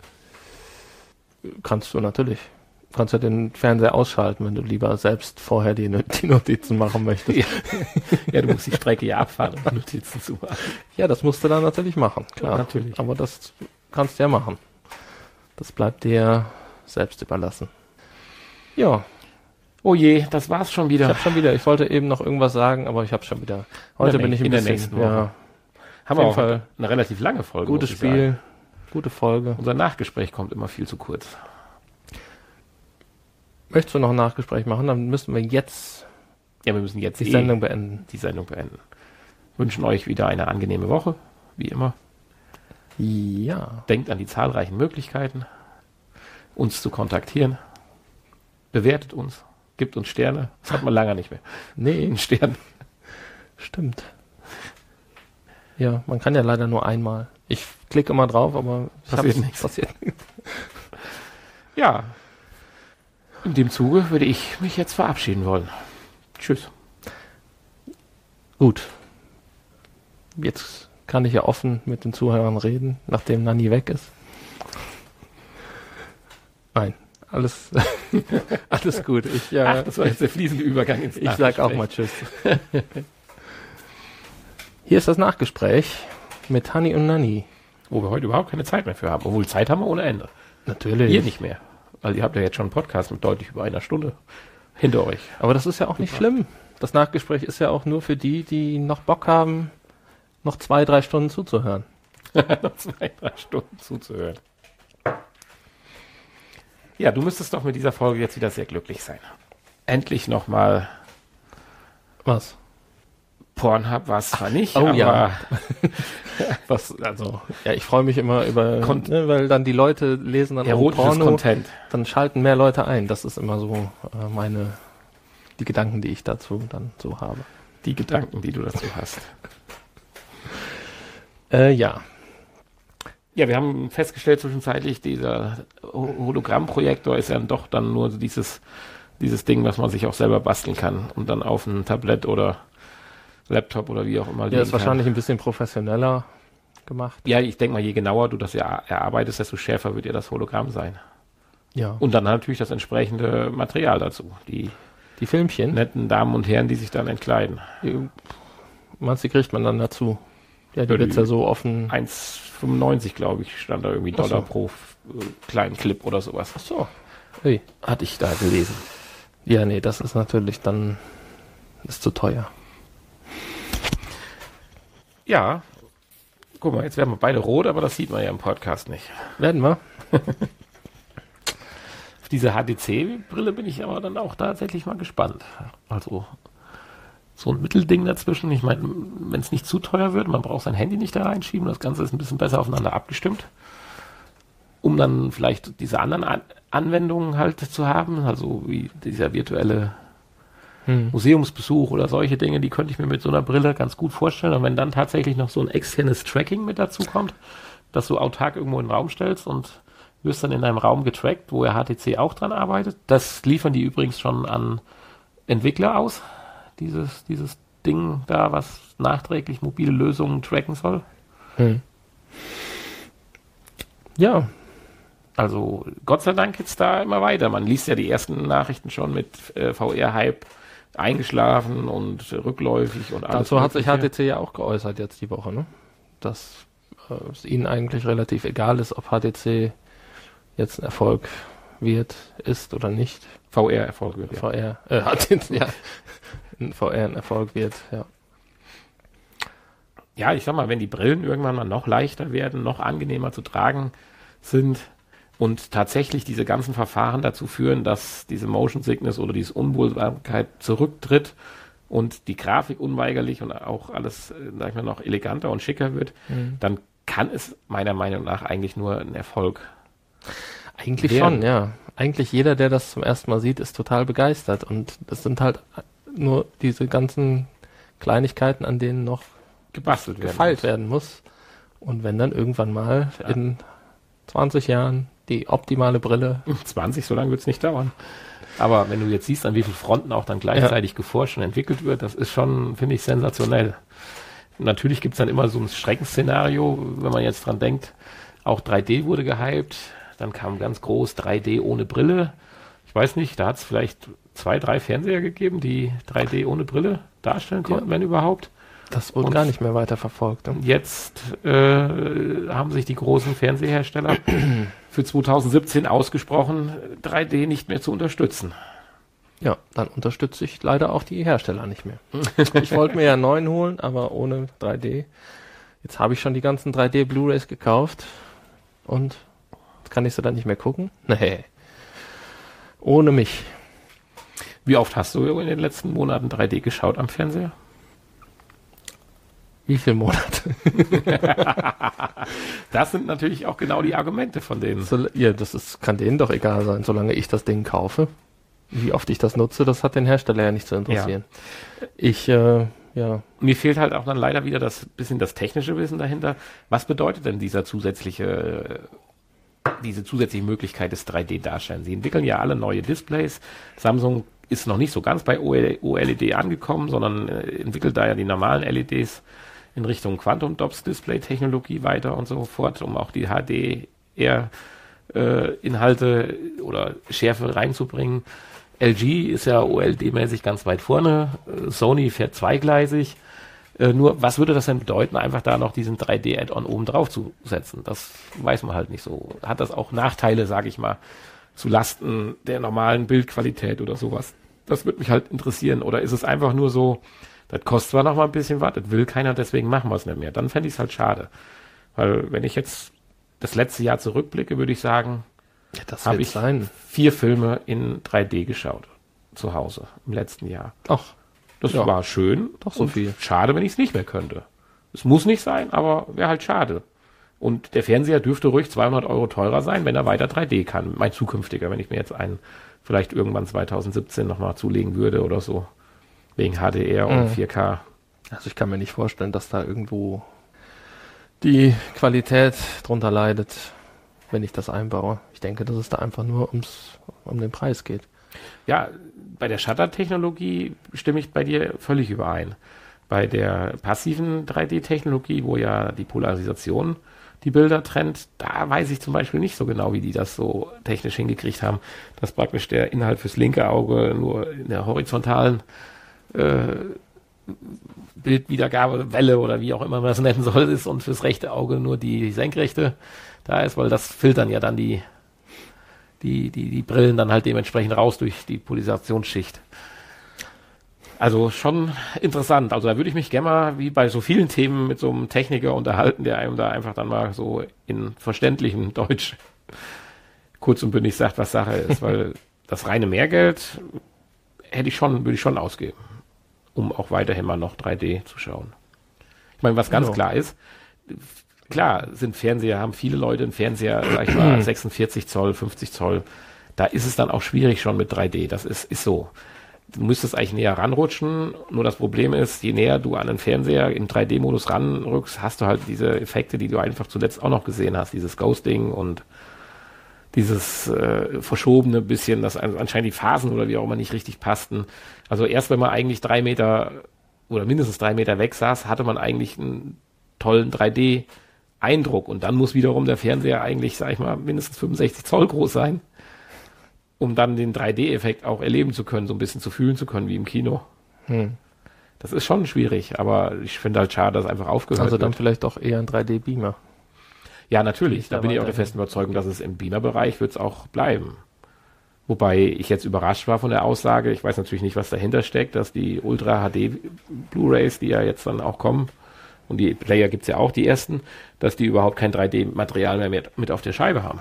Kannst du natürlich. Du kannst ja den Fernseher ausschalten, wenn du lieber selbst vorher die Notizen machen möchtest. ja, du musst die Strecke ja abfahren, um Notizen zu machen. Ja, das musst du dann natürlich machen, klar. Ja, natürlich. Aber das kannst du ja machen. Das bleibt dir selbst überlassen. Ja, Oh je, das war's schon wieder. ich wollte eben noch irgendwas sagen, aber ich habe schon wieder. Heute bin ich ein in der bisschen, nächsten Woche. ja, Haben auf wir jeden auch Fall eine relativ lange Folge. gutes muss ich sagen. Spiel, gute Folge. Unser Nachgespräch kommt immer viel zu kurz. Möchtest du noch ein Nachgespräch machen? Dann müssen wir jetzt Ja, wir müssen jetzt die Sendung beenden. die Sendung beenden. Wünschen euch wieder eine angenehme Woche, wie immer. Ja, Denkt an die zahlreichen Möglichkeiten, uns zu kontaktieren. Bewertet uns, gibt uns Sterne. Das hat man lange nicht mehr. nee, Einen Stern. stimmt. Ja, man kann ja leider nur einmal. Ich klicke immer drauf, aber Passiert nichts. Passiert nichts. Ja. In dem Zuge würde ich mich jetzt verabschieden wollen. Tschüss. Gut. Jetzt kann ich ja offen mit den Zuhörern reden, nachdem Nanni weg ist. Nein, alles, alles gut. Ach, das war jetzt der fließende Übergang ins Ich sag auch mal Tschüss. Hier ist das Nachgespräch mit Hani und Nanni. Wo wir heute überhaupt keine Zeit mehr für haben. Obwohl Zeit haben wir ohne Ende. Natürlich. Ihr nicht mehr. Also ihr habt ja jetzt schon einen Podcast mit deutlich über einer Stunde hinter euch. Aber das ist ja auch nicht schlimm. Das Nachgespräch ist ja auch nur für die, die noch Bock haben, noch 2-3 Stunden zuzuhören. Noch 2-3 Stunden zuzuhören. Ja, du müsstest doch mit dieser Folge jetzt wieder sehr glücklich sein. Endlich nochmal Was? Pornhub war es zwar nicht, Oh aber ja. Was, also, ja, ich freue mich immer über, weil dann die Leute lesen dann auch erotisches Porno, Content. dann schalten mehr Leute ein. Das ist immer so die Gedanken, die ich dazu dann so habe. Die Gedanken, die du dazu hast. Ja. Ja, wir haben festgestellt zwischenzeitlich, dieser Hologrammprojektor ist ja doch dann nur so dieses Ding, was man sich auch selber basteln kann und dann auf ein Tablett oder Laptop oder wie auch immer Ja, ist wahrscheinlich ein bisschen professioneller gemacht. Ja, ich denke mal, je genauer du das erarbeitest, desto schärfer wird ja das Hologramm sein. Ja. Und dann natürlich das entsprechende Material dazu. Die Die Filmchen, netten Damen und Herren, die sich dann entkleiden. meinst du, die kriegt man dann dazu? Ja, die Ja, wird's ja so offen. 1,95 glaube ich, stand da irgendwie Ach so. Dollar pro kleinen Clip oder sowas. Ach so. Ui. Hatte ich da gelesen. Ja, nee, das ist natürlich dann, ist zu teuer. Ja, guck mal, jetzt werden wir beide rot, aber das sieht man ja im Podcast nicht. Werden wir? Auf diese HTC-Brille bin ich aber dann auch tatsächlich mal gespannt. Also so ein Mittelding dazwischen. Ich meine, wenn es nicht zu teuer wird, man braucht sein Handy nicht da reinschieben, das Ganze ist ein bisschen besser aufeinander abgestimmt, um dann vielleicht diese anderen Anwendungen halt zu haben, also wie dieser virtuelle Museumsbesuch oder solche Dinge, die könnte ich mir mit so einer Brille ganz gut vorstellen. Und wenn dann tatsächlich noch so ein externes Tracking mit dazu kommt, dass du autark irgendwo in den Raum stellst und wirst dann in einem Raum getrackt, wo ja HTC auch dran arbeitet. Das liefern die übrigens schon an Entwickler aus, dieses Ding da, was nachträglich mobile Lösungen tracken soll. Ja, Also Gott sei Dank geht's da immer weiter. Man liest ja die ersten Nachrichten schon mit VR-Hype eingeschlafen und rückläufig und alles. dazu hat sich Mögliche. HTC ja auch geäußert jetzt die Woche, ne? dass es ihnen eigentlich relativ egal ist, ob HTC jetzt ein Erfolg ist oder nicht. VR-Erfolg wird. HTC, ein VR ein Erfolg wird, ja. Ja, ich sag mal, wenn die Brillen irgendwann mal noch leichter werden, noch angenehmer zu tragen sind und tatsächlich diese ganzen Verfahren dazu führen, dass diese Motion Sickness oder diese Unwohlsamkeit zurücktritt und die Grafik unweigerlich und auch alles, sag ich mal, noch eleganter und schicker wird, dann kann es meiner Meinung nach eigentlich nur ein Erfolg Eigentlich werden. schon, ja. Eigentlich jeder, der das zum ersten Mal sieht, ist total begeistert und das sind halt nur diese ganzen Kleinigkeiten, an denen noch gebastelt gefeilt werden muss. Und wenn dann irgendwann mal in 20 Jahren die optimale Brille... 20, so lange wird es nicht dauern. Aber wenn du jetzt siehst, an wie vielen Fronten auch dann gleichzeitig geforscht und entwickelt wird, das ist schon, finde ich, sensationell. Natürlich gibt es dann immer so ein Schreckensszenario, wenn man jetzt dran denkt, auch 3D wurde gehypt, dann kam ganz groß 3D ohne Brille. Ich weiß nicht, da hat es vielleicht 2, 3 Fernseher gegeben, die 3D ohne Brille darstellen konnten, wenn überhaupt. Das wurde gar nicht mehr weiter verfolgt. Ne? Jetzt haben sich die großen Fernsehersteller für 2017 ausgesprochen, 3D nicht mehr zu unterstützen. Ja, dann unterstütze ich leider auch die Hersteller nicht mehr. Ich wollte mir ja einen neuen holen, aber ohne 3D. Jetzt habe ich schon die ganzen 3D Blu-rays gekauft und jetzt kann ich sie dann nicht mehr gucken? Nee. Ohne mich. Wie oft hast du in den letzten Monaten 3D geschaut am Fernseher? Wie viele Monate? Das sind natürlich auch genau die Argumente von denen. Kann denen doch egal sein, solange ich das Ding kaufe. Wie oft ich das nutze, das hat den Hersteller ja nicht zu interessieren. Ja. Mir fehlt halt auch dann leider wieder das technische Wissen dahinter. Was bedeutet denn diese zusätzliche Möglichkeit des 3D-Darstellens? Sie entwickeln ja alle neue Displays. Samsung ist noch nicht so ganz bei OLED angekommen, sondern entwickelt da ja die normalen LEDs in Richtung Quantum Dots Display Technologie weiter und so fort, um auch die HDR-Inhalte oder Schärfe reinzubringen. LG ist ja OLED-mäßig ganz weit vorne. Sony fährt zweigleisig. Nur, was würde das denn bedeuten, einfach da noch diesen 3D-Add-on oben drauf zu setzen? Das weiß man halt nicht so. Hat das auch Nachteile, sage ich mal, zu Lasten der normalen Bildqualität oder sowas? Das würde mich halt interessieren. Oder ist es einfach nur so, das kostet zwar noch mal ein bisschen was, das will keiner, deswegen machen wir es nicht mehr. Dann fände ich es halt schade. Weil wenn ich jetzt das letzte Jahr zurückblicke, würde ich sagen, habe ich 4 Filme in 3D geschaut. Zu Hause im letzten Jahr. Ach. Das war schön. Doch so viel. Schade, wenn ich es nicht mehr könnte. Es muss nicht sein, aber wäre halt schade. Und der Fernseher dürfte ruhig 200 € teurer sein, wenn er weiter 3D kann. Mein zukünftiger, wenn ich mir jetzt einen vielleicht irgendwann 2017 nochmal zulegen würde oder so. Wegen HDR und 4K. Also ich kann mir nicht vorstellen, dass da irgendwo die Qualität drunter leidet, wenn ich das einbaue. Ich denke, dass es da einfach nur um den Preis geht. Ja, bei der Shutter-Technologie stimme ich bei dir völlig überein. Bei der passiven 3D-Technologie, wo ja die Polarisation die Bilder trennt, da weiß ich zum Beispiel nicht so genau, wie die das so technisch hingekriegt haben, dass praktisch der Inhalt fürs linke Auge nur in der horizontalen Bildwiedergabewelle oder wie auch immer man das nennen soll, ist und fürs rechte Auge nur die senkrechte da ist, weil das filtern ja dann die Brillen dann halt dementsprechend raus durch die Polarisationsschicht. Also schon interessant. Also da würde ich mich gerne mal, wie bei so vielen Themen, mit so einem Techniker unterhalten, der einem da einfach dann mal so in verständlichem Deutsch kurz und bündig sagt, was Sache ist, weil das reine Mehrgeld würde ich schon ausgeben, um auch weiterhin mal noch 3D zu schauen. Ich meine, was ganz klar ist, klar haben viele Leute einen Fernseher, sag ich mal, 46 Zoll, 50 Zoll. Da ist es dann auch schwierig schon mit 3D. Das ist so. Du müsstest eigentlich näher ranrutschen. Nur das Problem ist, je näher du an den Fernseher im 3D-Modus ranrückst, hast du halt diese Effekte, die du einfach zuletzt auch noch gesehen hast. Dieses Ghosting und dieses verschobene bisschen, dass anscheinend die Phasen oder wie auch immer nicht richtig passten. Also erst wenn man eigentlich 3 Meter oder mindestens 3 Meter weg saß, hatte man eigentlich einen tollen 3D-Eindruck. Und dann muss wiederum der Fernseher eigentlich, sag ich mal, mindestens 65 Zoll groß sein, um dann den 3D-Effekt auch erleben zu können, so ein bisschen zu fühlen zu können wie im Kino. Das ist schon schwierig, aber ich finde halt schade, dass einfach aufgehört Also dann wird. vielleicht doch eher ein 3D-Beamer. Ja, natürlich. Da Da bin ich auch der weiterhin. festen Überzeugung, dass es im Beamer-Bereich wird es auch bleiben. Wobei ich jetzt überrascht war von der Aussage, ich weiß natürlich nicht, was dahinter steckt, dass die Ultra HD Blu-rays, die ja jetzt dann auch kommen, und die Player gibt's ja auch, die ersten, dass die überhaupt kein 3D-Material mehr mit auf der Scheibe haben.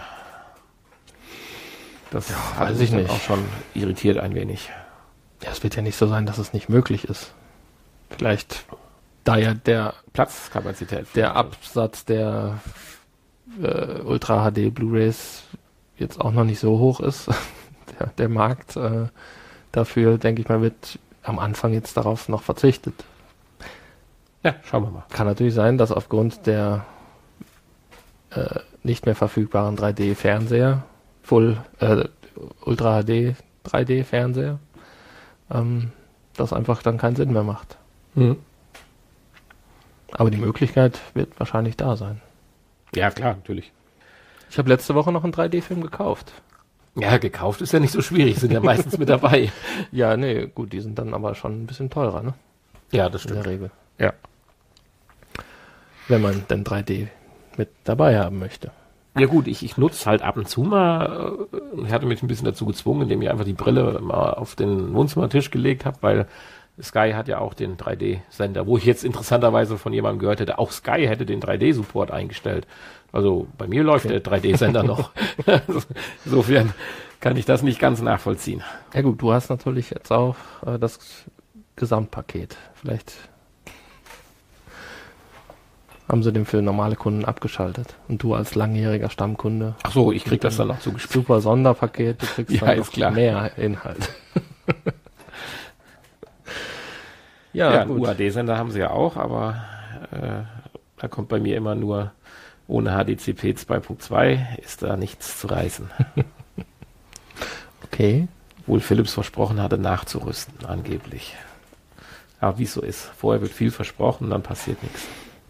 Das hat weiß mich ich dann nicht. auch schon irritiert ein wenig. Ja, es wird ja nicht so sein, dass es nicht möglich ist. Vielleicht, da ja der Platzkapazität. Absatz der Ultra HD Blu-rays jetzt auch noch nicht so hoch ist, der Markt dafür, denke ich mal, wird am Anfang jetzt darauf noch verzichtet. Ja, schauen wir mal. Kann natürlich sein, dass aufgrund der nicht mehr verfügbaren 3D-Fernseher, Ultra HD 3D-Fernseher, das einfach dann keinen Sinn mehr macht. Aber die Möglichkeit wird wahrscheinlich da sein. Ja, klar, natürlich. Ich habe letzte Woche noch einen 3D-Film gekauft. Ja, gekauft ist ja nicht so schwierig, sind ja meistens mit dabei. Ja, nee, gut, die sind dann aber schon ein bisschen teurer, ne? Ja, das In der stimmt. Regel. Ja. Wenn man denn 3D mit dabei haben möchte. Ja gut, ich nutze halt ab und zu mal, ich hatte mich ein bisschen dazu gezwungen, indem ich einfach die Brille mal auf den Wohnzimmertisch gelegt habe, weil Sky hat ja auch den 3D-Sender, wo ich jetzt interessanterweise von jemandem gehört hätte, auch Sky hätte den 3D-Support eingestellt. Also bei mir läuft der 3D-Sender noch. Insofern kann ich das nicht ganz nachvollziehen. Ja gut, du hast natürlich jetzt auch das Gesamtpaket. Vielleicht haben sie den für normale Kunden abgeschaltet. Und du als langjähriger Stammkunde, Ach so, ich krieg das dann noch zugespielt. super Sonderpaket, du kriegst Ja, dann ist noch klar. mehr Inhalt. Ja, einen gut. UAD-Sender haben sie ja auch, aber da kommt bei mir immer nur ohne HDCP 2.2 ist da nichts zu reißen. Okay. Obwohl Philips versprochen hatte, nachzurüsten, angeblich. Aber wie es so ist, vorher wird viel versprochen, dann passiert nichts.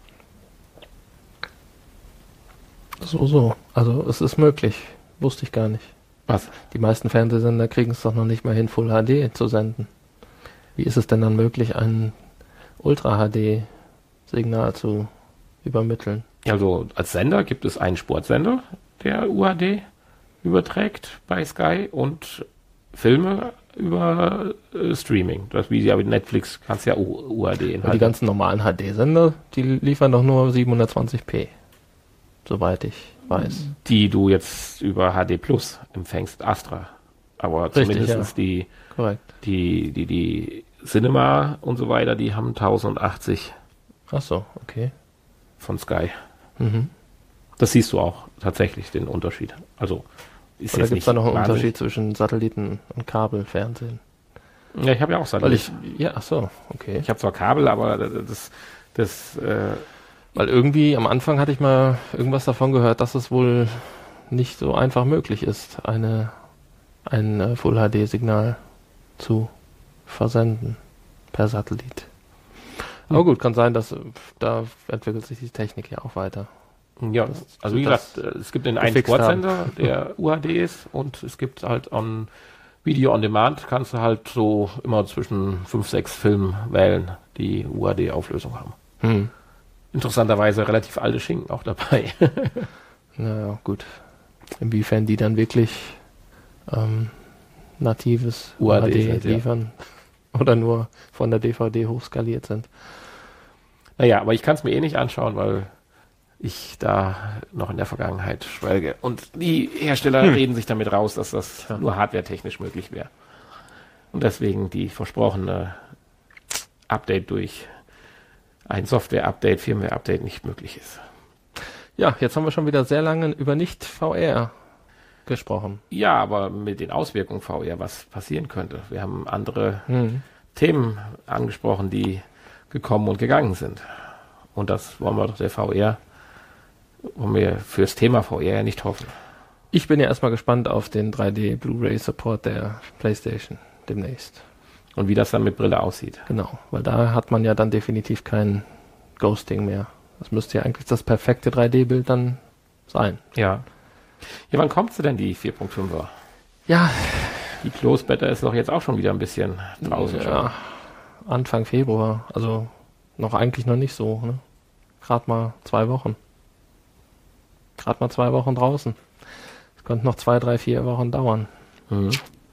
So. Also es ist möglich. Wusste ich gar nicht. Was? Die meisten Fernsehsender kriegen es doch noch nicht mal hin, Full HD zu senden. Wie ist es denn dann möglich, ein Ultra HD-Signal zu übermitteln? Also als Sender gibt es einen Sportsender, der UHD überträgt bei Sky und Filme über Streaming. Das wie ja mit Netflix kannst ja UHD Weil die Inhalte. ganzen normalen HD-Sender, die liefern doch nur 720p. Soweit ich weiß. Die du jetzt über HD Plus empfängst, Astra. Aber Richtig, zumindest Korrekt. die Cinema und so weiter, die haben 1080 Ach so, okay. von Sky. Mhm. Das siehst du auch tatsächlich, den Unterschied. Also ist Oder jetzt gibt es nicht da noch einen wahnsinnig- Unterschied zwischen Satelliten und Kabelfernsehen? Ja, ich habe ja auch Weil Satellit. ach so, okay. Ich habe zwar Kabel, aber Weil irgendwie am Anfang hatte ich mal irgendwas davon gehört, dass es wohl nicht so einfach möglich ist, ein Full HD-Signal zu versenden per Satellit. Aber gut, kann sein, dass da entwickelt sich die Technik ja auch weiter. ja, also wie das gesagt, es gibt den einen gefixt Sportsender, der UHD ist, und es gibt halt on Video on Demand, kannst du halt so immer zwischen 5, 6 Filmen wählen, die UHD-Auflösung haben. Hm. Interessanterweise relativ alte Schinken auch dabei. Naja, gut. Inwiefern die dann wirklich natives UHD UHD sind, ja. liefern oder nur von der DVD hochskaliert sind. Naja, aber ich kann es mir eh nicht anschauen, weil ich da noch in der Vergangenheit schwelge. Und die Hersteller reden sich damit raus, dass das Ja. nur hardwaretechnisch möglich wäre. Und deswegen die versprochene Update durch ein Software-Update, Firmware-Update nicht möglich ist. Ja, jetzt haben wir schon wieder sehr lange über Nicht-VR gesprochen. Ja, aber mit den Auswirkungen VR, was passieren könnte. Wir haben andere Hm. Themen angesprochen, die gekommen und gegangen sind. Und das wollen wir doch wollen wir fürs Thema VR ja nicht hoffen. Ich bin ja erstmal gespannt auf den 3D Blu-ray Support der PlayStation demnächst. Und wie das dann mit Brille aussieht. Genau, weil da hat man ja dann definitiv kein Ghosting mehr. Das müsste ja eigentlich das perfekte 3D-Bild dann sein. Ja. Ja, wann kommt sie denn, die 4.5er? Ja, Die Close Beta ist doch jetzt auch schon wieder ein bisschen draußen. ja. Anfang Februar. Also eigentlich noch nicht so. Ne? Gerade mal 2 Wochen. Gerade mal 2 Wochen draußen. Es könnte noch 2, 3, 4 Wochen dauern. Mhm.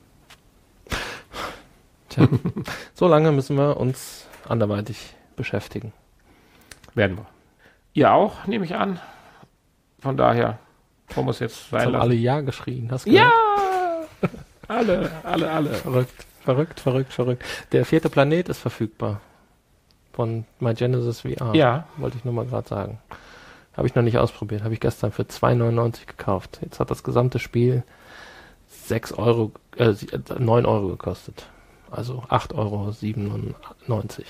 Tja, so lange müssen wir uns anderweitig beschäftigen. Werden wir. Ihr auch, nehme ich an. Von daher wollen wir es jetzt sein Haben lassen. alle Ja geschrien. Hast du Ja! gehört? Alle. Verrückt. Der 4. Planet ist verfügbar. Von MyGenesis VR. Ja. Wollte ich nur mal gerade sagen. Habe ich noch nicht ausprobiert. Habe ich gestern für 2,99 gekauft. Jetzt hat das gesamte Spiel 9 Euro gekostet. Also 8,97 €.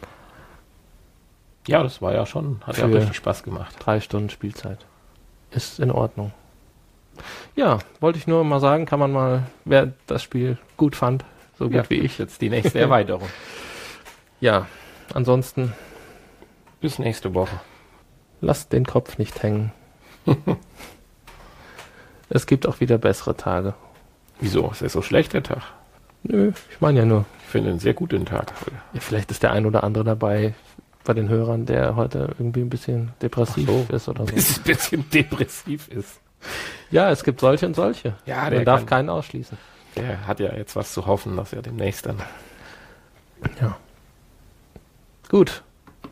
Ja, das war ja schon, hat ja Für richtig Spaß gemacht. 3 Stunden Spielzeit. Ist in Ordnung. Ja, wollte ich nur mal sagen, kann man mal, wer das Spiel gut fand, so gut wie ich. Jetzt die nächste Erweiterung. Ja, ansonsten Bis nächste Woche. lasst den Kopf nicht hängen. Es gibt auch wieder bessere Tage. Wieso? Ist das so schlecht, der Tag? Nö, ich meine ja nur, Ich finde einen sehr guten Tag. ja, vielleicht ist der ein oder andere dabei bei den Hörern, der heute irgendwie ein bisschen depressiv ist oder so. Ein bisschen depressiv ist. Ja, es gibt solche und solche. Ja, Man darf keinen ausschließen. Der hat ja jetzt was zu hoffen, dass er demnächst dann... Ja. Gut.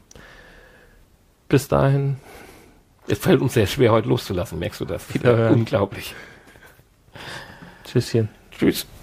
Bis dahin. Es fällt uns sehr schwer, heute loszulassen, merkst du das? Wiederhören. Unglaublich. Tschüsschen. Tschüss.